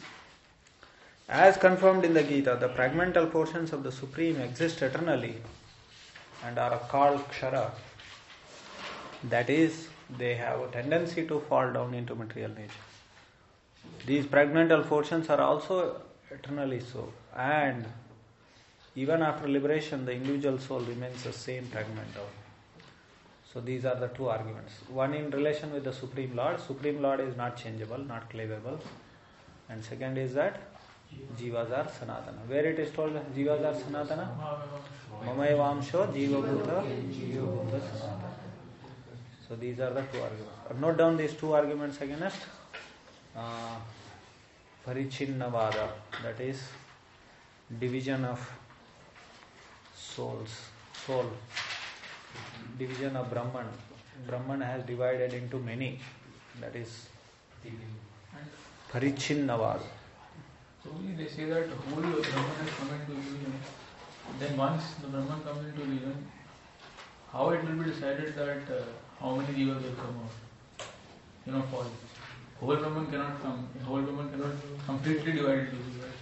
as confirmed in the Gita, the fragmental portions of the Supreme exist eternally and are called Kshara. That is, they have a tendency to fall down into material nature. These fragmental portions are also eternally so, and even after liberation, the individual soul remains the same fragment. So these are the two arguments. One in relation with the Supreme Lord. Supreme Lord is not changeable, not cleavable. And second is that Jivas are Sanatana. Where it is told Jivas are Sanatana? Mamayavamsho Jiva Bhuta Jiva Bhuta Sanatana. So these are the two arguments. Note down these two arguments against uh, Parichinnavada, that is division of souls, soul, division of Brahman. Brahman has divided into many, that is Parichinnavada. So only they say that whole Brahman has come into illusion. Then once the Brahman comes into illusion, how it will be decided that uh, how many jivas will come out? You know, fall. Whole Brahman cannot come. Whole Brahman cannot completely divide into jivas.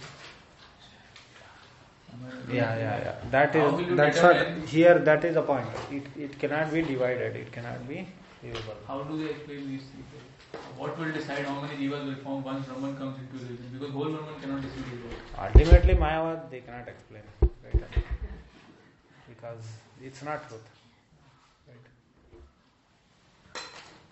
Yeah, yeah, yeah. That is that's what here. That is the point. It it cannot be divided. It cannot be divisible. How do they explain these things? What will decide how many jivas will form once Brahman comes into illusion? Because whole Brahman cannot decide jivas. Ultimately, Mayavad they cannot explain, right? Because it's not truth, right?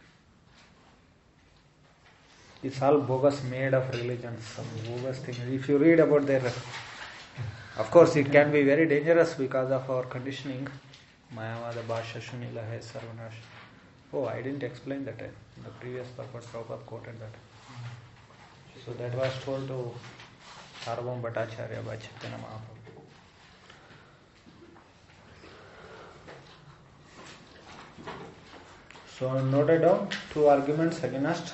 It's all bogus, made of religions, some bogus things. If you read about their, of course, it can be very dangerous because of our conditioning. Mayavada Bhasha Shunila hai Sarvanash. Oh, I didn't explain that in the previous purport. Prabhupada quoted that. So that was told to Sarvam Bhattacharya by Chaitanya Mahaprabhu. So noted down two arguments against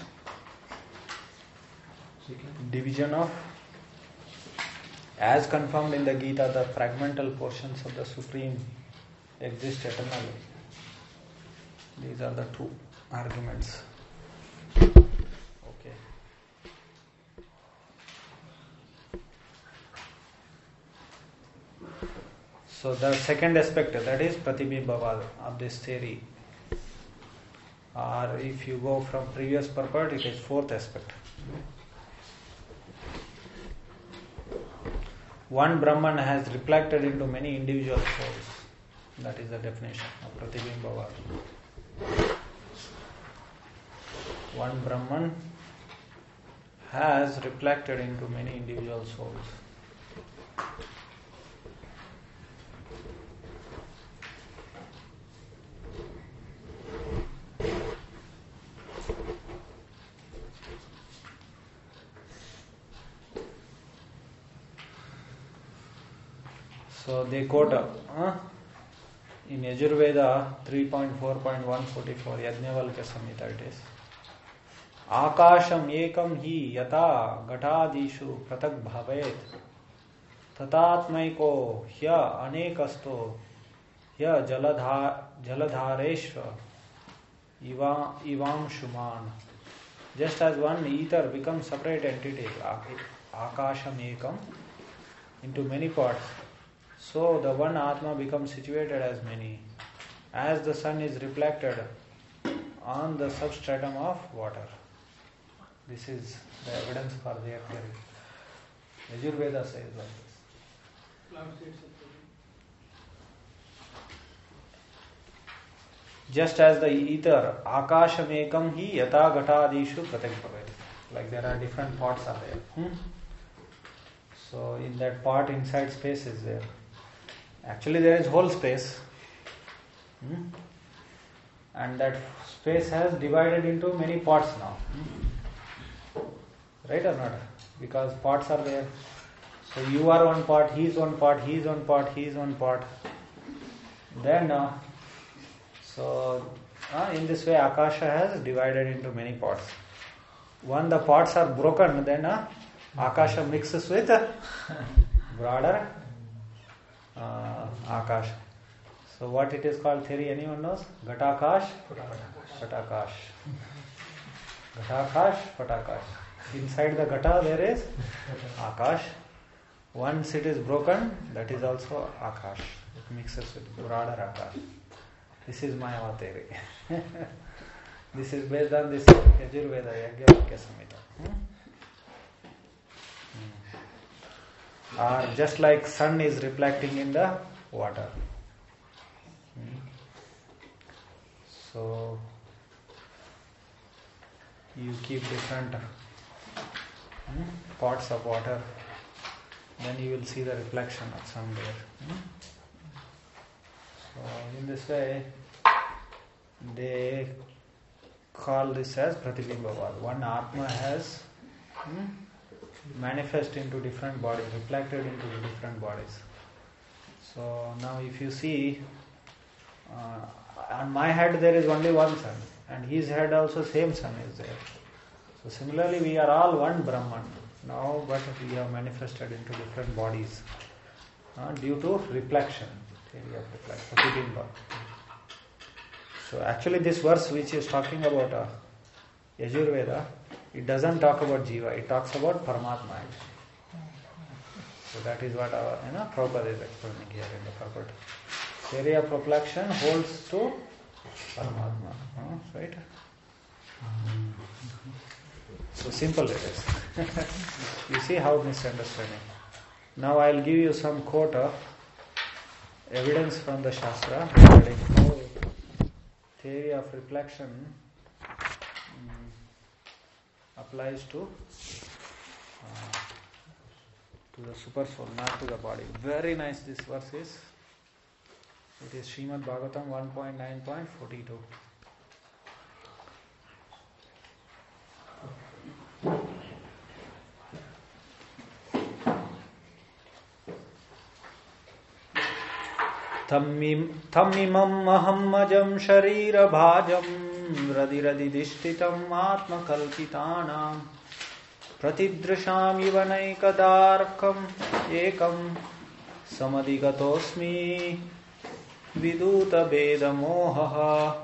division of, as confirmed in the Gita, the fragmental portions of the Supreme exist eternally. These are the two arguments. Okay. So the second aspect, that is Pratibimbavada of this theory. Or if you go from previous purport, it is fourth aspect. One Brahman has reflected into many individual souls. That is the definition of Pratibimbavada. one Brahman has reflected into many individual souls. So they quote uh, in Yajurveda three point four point one forty-four Yajnavalkya Samhita it is Akasham ekam hi yata gatadishu pratak bhavet tatatmaiko hya anekasto hya jaladha jaladhareshva iva ivam shuman. Just as one ether becomes separate entity, Akasham ekam, into many parts, so the one Atma becomes situated as many. As the sun is reflected on the substratum of water. This is the evidence for their theory. Yajurveda says like this. Just as the ether, Akasham ekam hi yata gatadishu pratak bhavet. Like there are different parts are there. Hmm? So in that part inside space is there. Actually there is whole space. Hmm? And that space has divided into many parts now. Hmm? Right or not? Because parts are there. So you are one part, he is one part, he is one part, he is one part. Then uh, so uh, in this way Akasha has divided into many parts. When the parts are broken, then uh, Akasha mixes with uh, broader uh, Akash. So what it is called theory, anyone knows? Gatakash, Patakash. Gatakash, Patakash. Inside the Gata there is Akash. Once it is broken, that is also Akash. It mixes with broader Akash. This is Mayava theory. This is based on this Yajurveda, Yajnavalkya Samhita. Hmm? Hmm. Or just like sun is reflecting in the water. Hmm. So you keep different hmm, pots of water, then you will see the reflection of sun there. Hmm. So in this way, they call this as Pratibhimbavad. One Atma has hmm, manifest into different bodies, reflected into the different bodies. So now if you see, uh, on my head there is only one sun, and his head also same sun is there. So similarly we are all one Brahman now, but we have manifested into different bodies uh, due to reflection, theory of reflection, Pratibhimba. So actually this verse which is talking about uh, Yajurveda, it doesn't talk about Jiva, it talks about Paramatma actually. So that is what our you know, Prabhupada is explaining here in the purport. Theory of reflection holds to Paramatma, uh, right? So simple it is. You see how misunderstanding. Now I'll give you some quote of evidence from the Shastra regarding how theory of reflection um, applies to uh, to the super soul, not to the body. Very nice this verse is. It is Srimad Bhagavatam one point nine point forty-two. Tammimam ahammajam sharira bhajam radhi dishtitam atma kalpitanam pratidrisham ivanaikadarkam ekam samadigatosmi viduta beda mohaha.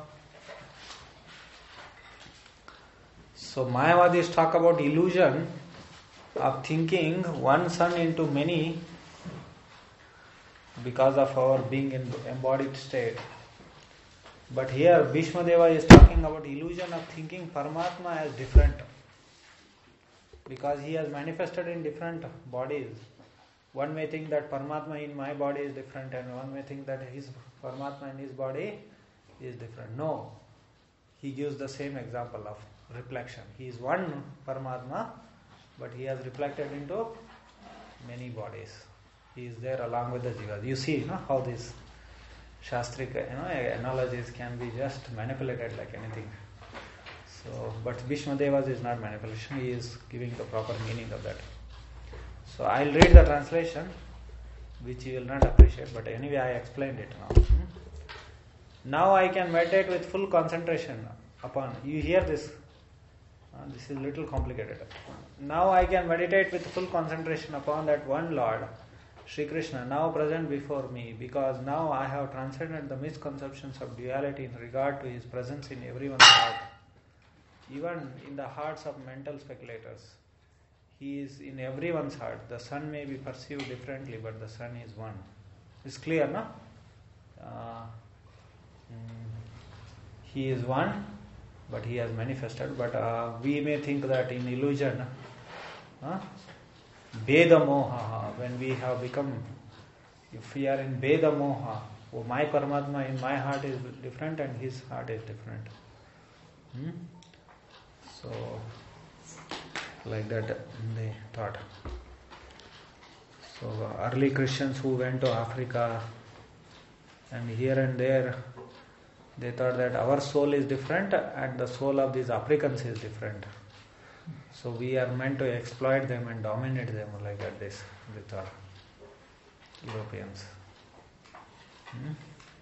So Mayavadis talk about illusion of thinking one sun into many because of our being in embodied state. But here Bhishma Deva is talking about illusion of thinking Paramatma as different, because he has manifested in different bodies. One may think that Paramatma in my body is different, and one may think that his Paramatma in his body is different. No, he gives the same example of reflection. He is one Paramatma, but he has reflected into many bodies. He is there along with the Jivas. You see, you know, how these Shastric, you know, analogies can be just manipulated like anything. So, but Bhishma Devas is not manipulation. He is giving the proper meaning of that. So, I'll read the translation, which you will not appreciate, but anyway, I explained it now. Hmm? Now I can meditate with full concentration upon. You hear this? Uh, this is a little complicated. Now I can meditate with full concentration upon that one Lord, Sri Krishna, now present before me, because now I have transcended the misconceptions of duality in regard to his presence in everyone's heart, even in the hearts of mental speculators. He is in everyone's heart. The sun may be perceived differently, but the sun is one. It's clear, no? Uh, he is one, but he has manifested. But uh, we may think that in illusion, uh, Veda Moha, when we have become, if we are in Veda Moha, oh, my Paramatma in my heart is different and his heart is different. Hmm? So, like that they thought. So, uh, early Christians who went to Africa and here and there, they thought that our soul is different and the soul of these Africans is different. So we are meant to exploit them and dominate them like that, this with our Europeans. Hmm?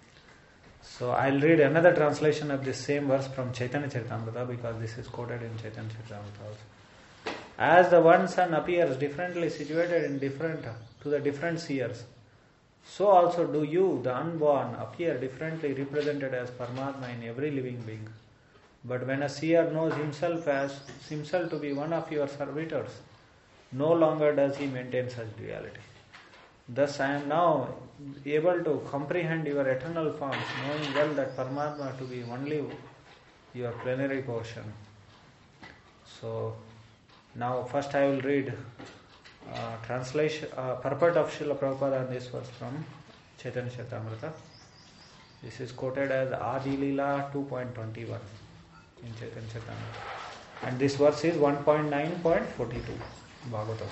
So I'll read another translation of this same verse from Chaitanya Charitamrita, because this is quoted in Chaitanya Charitamrita also. As the one sun appears differently situated in different to the different seers, so also do you, the unborn, appear differently represented as Paramatma in every living being. But when a seer knows himself as himself to be one of your servitors, no longer does he maintain such duality. Thus I am now able to comprehend your eternal forms, knowing well that Paramatma to be only your plenary portion. So now first I will read uh, translation, uh, purport of Srila Prabhupada on this verse from Chaitanya Charitamrita. This is quoted as Adi Leela two point twenty-one. In Chaitanya Charitamrita. And this verse is one point nine point forty-two, Bhagavatam.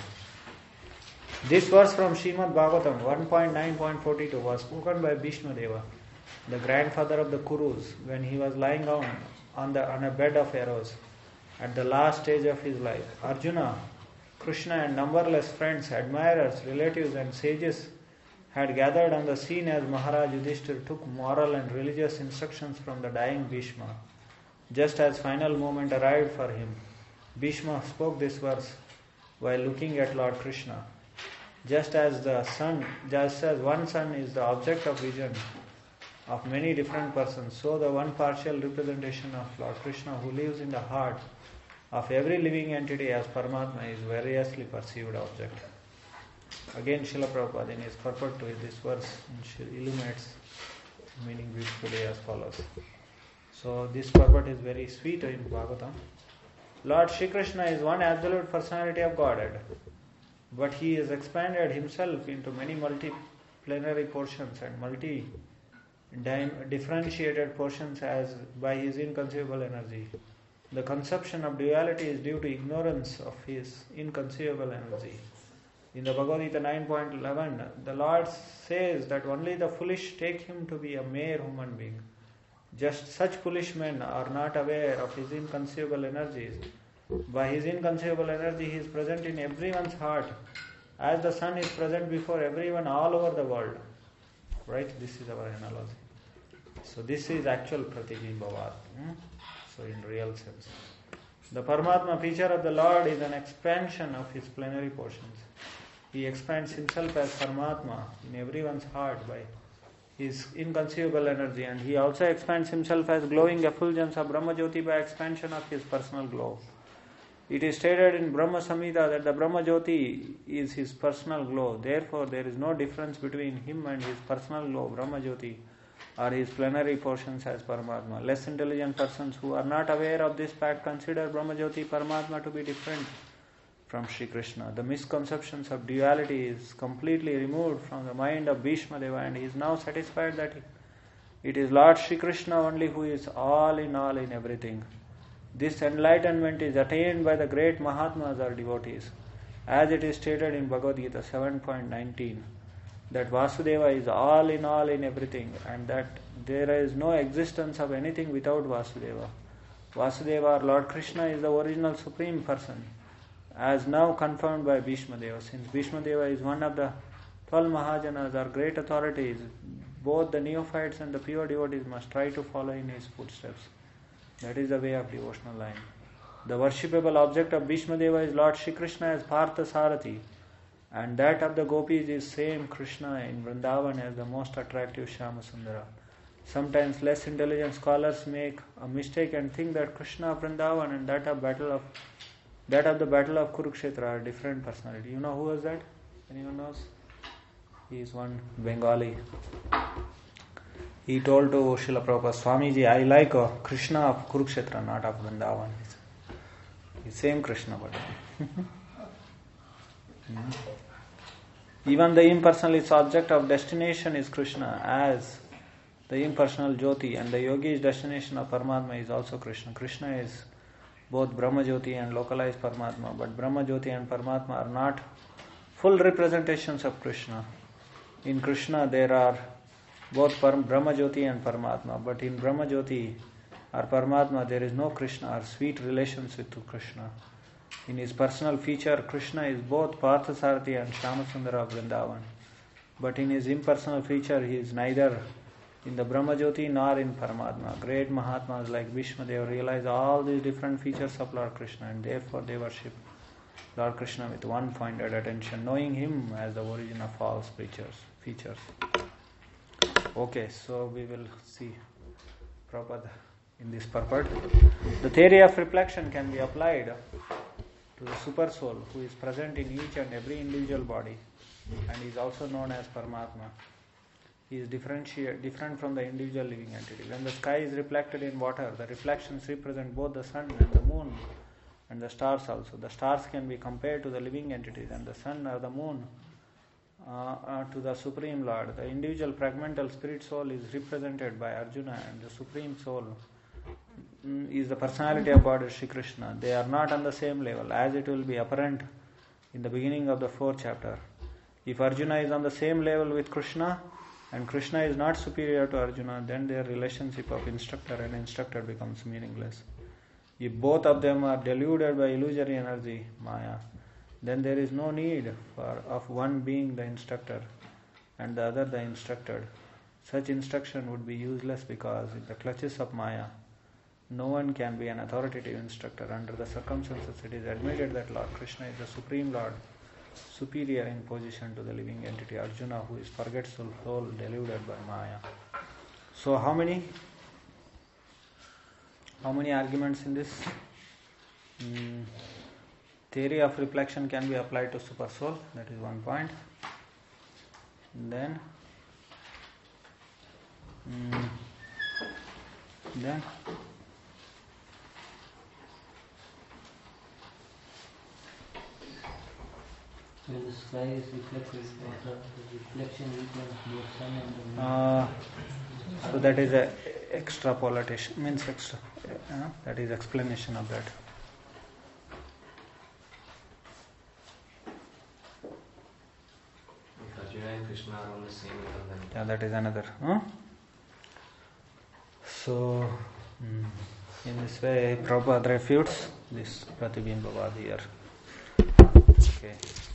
This verse from Srimad Bhagavatam one point nine point forty-two was spoken by Bhishma Deva, the grandfather of the Kurus, when he was lying down on, the, on a bed of arrows at the last stage of his life. Arjuna, Krishna and numberless friends, admirers, relatives and sages had gathered on the scene as Maharaj Yudhishthir took moral and religious instructions from the dying Bhishma. Just as final moment arrived for him, Bhishma spoke this verse while looking at Lord Krishna. Just as the sun, just as one sun is the object of vision of many different persons, so the one partial representation of Lord Krishna who lives in the heart of every living entity as Paramatma is variously perceived object. Again, Srila Prabhupada in his purport to this verse illuminates meaning beautifully as follows. So this purport is very sweet in Bhagavatam. Lord Shri Krishna is one absolute personality of Godhead, but he has expanded himself into many multi-plenary portions and multi-differentiated portions as by his inconceivable energy. The conception of duality is due to ignorance of his inconceivable energy. In the Bhagavad Gita nine point eleven, the Lord says that only the foolish take him to be a mere human being. Just such foolish men are not aware of his inconceivable energies. By his inconceivable energy, he is present in everyone's heart, as the sun is present before everyone all over the world. Right? This is our analogy. So this is actual Pratibhimbhavad. Hmm? So in real sense. The Paramatma feature of the Lord is an expansion of his plenary portions. He expands himself as Paramatma in everyone's heart by his inconceivable energy, and he also expands himself as glowing effulgence of Brahma Jyoti by expansion of his personal glow. It is stated in Brahma Samhita that the Brahma Jyoti is his personal glow. Therefore, there is no difference between him and his personal glow, Brahma Jyoti, or his plenary portions as Paramatma. Less intelligent persons who are not aware of this fact consider Brahma Jyoti Paramatma to be different from Sri Krishna. The misconceptions of duality is completely removed from the mind of Bhishma Deva, and he is now satisfied that It is Lord Shri Krishna only who is all in all in everything. This enlightenment is attained by the great Mahatmas or devotees, as it is stated in Bhagavad Gita seven point nineteen, that Vasudeva is all in all in everything, and that there is no existence of anything without Vasudeva. Vasudeva or Lord Krishna is the original supreme person, as now confirmed by Bhishma Deva. Since Bhishma Deva is one of the twelve Mahajanas or great authorities, both the neophytes and the pure devotees must try to follow in his footsteps. That is the way of devotional line. The worshipable object of Bhishma Deva is Lord Shri Krishna as Partha Sarathi, and that of the gopis is same Krishna in Vrindavan as the most attractive Shyama Sundara. Sometimes less intelligent scholars make a mistake and think that Krishna of Vrindavan and that of battle of that of the battle of Kurukshetra are different personality. You know who was that? Anyone knows? He is one Bengali. He told to Srila Prabhupada, Swamiji, I like uh, Krishna of Kurukshetra, not of Vrindavan. He's same Krishna, but mm. Even the impersonal object of destination is Krishna, as the impersonal Jyoti, and the yogi's destination of Paramatma is also Krishna. Krishna is both Brahma Jyoti and localized Paramatma, but Brahma Jyoti and Paramatma are not full representations of Krishna. In Krishna there are both Brahma Jyoti and Paramatma, but in Brahma Jyoti or Paramatma there is no Krishna or sweet relations with Krishna. In his personal feature, Krishna is both Parthasarathi and Shyamasundara of Vrindavan, but in his impersonal feature he is neither in the Brahma Jyoti nor in Paramatma. Great Mahatmas like Bhishma Deva realize all these different features of Lord Krishna, and therefore they worship Lord Krishna with one pointed attention, knowing him as the origin of all features. features. Okay, so we will see Prabhupada in this purport. The theory of reflection can be applied to the super soul who is present in each and every individual body and is also known as Paramatma. He is differentiate, different from the individual living entity. When the sky is reflected in water, the reflections represent both the sun and the moon and the stars also. The stars can be compared to the living entities, and the sun or the moon uh, uh, to the Supreme Lord. The individual fragmental spirit soul is represented by Arjuna, and the Supreme Soul mm, is the personality of God Shri Krishna. They are not on the same level, as it will be apparent in the beginning of the fourth chapter. If Arjuna is on the same level with Krishna, and Krishna is not superior to Arjuna, then their relationship of instructor and instructed becomes meaningless. If both of them are deluded by illusory energy, Maya, then there is no need for of one being the instructor and the other the instructed. Such instruction would be useless because in the clutches of Maya, no one can be an authoritative instructor. Under the circumstances, it is admitted that Lord Krishna is the Supreme Lord, superior in position to the living entity Arjuna, who is forgetful soul deluded by Maya. So how many how many arguments in this? Mm, theory of reflection can be applied to super soul, that is one point. And then mm, then when the sky is reflected in water, the reflection represents both sun and the moon. Uh, so that is a extrapolation, means extra, uh, that is explanation of that. If Arjuna and Krishna are on the same level, then Yeah, that is another. Huh? So, mm, in this way, Prabhupada refutes this Pratibhimbavad here. Okay.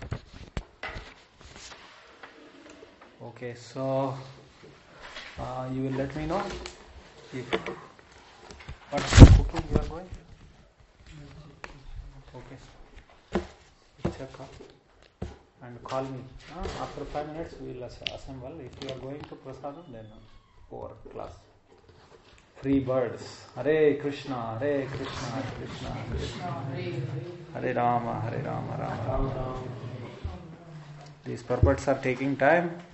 Okay, so uh, you will let me know if what cooking you are going. Okay. Check up and call me. Uh, after five minutes we will assemble. If you are going to Prasadam, then over class. Free birds. Hare Krishna, Hare Krishna, Hare Krishna, Krishna, Hare Rama, Hare Rama, Rama Rama. These purports are taking time.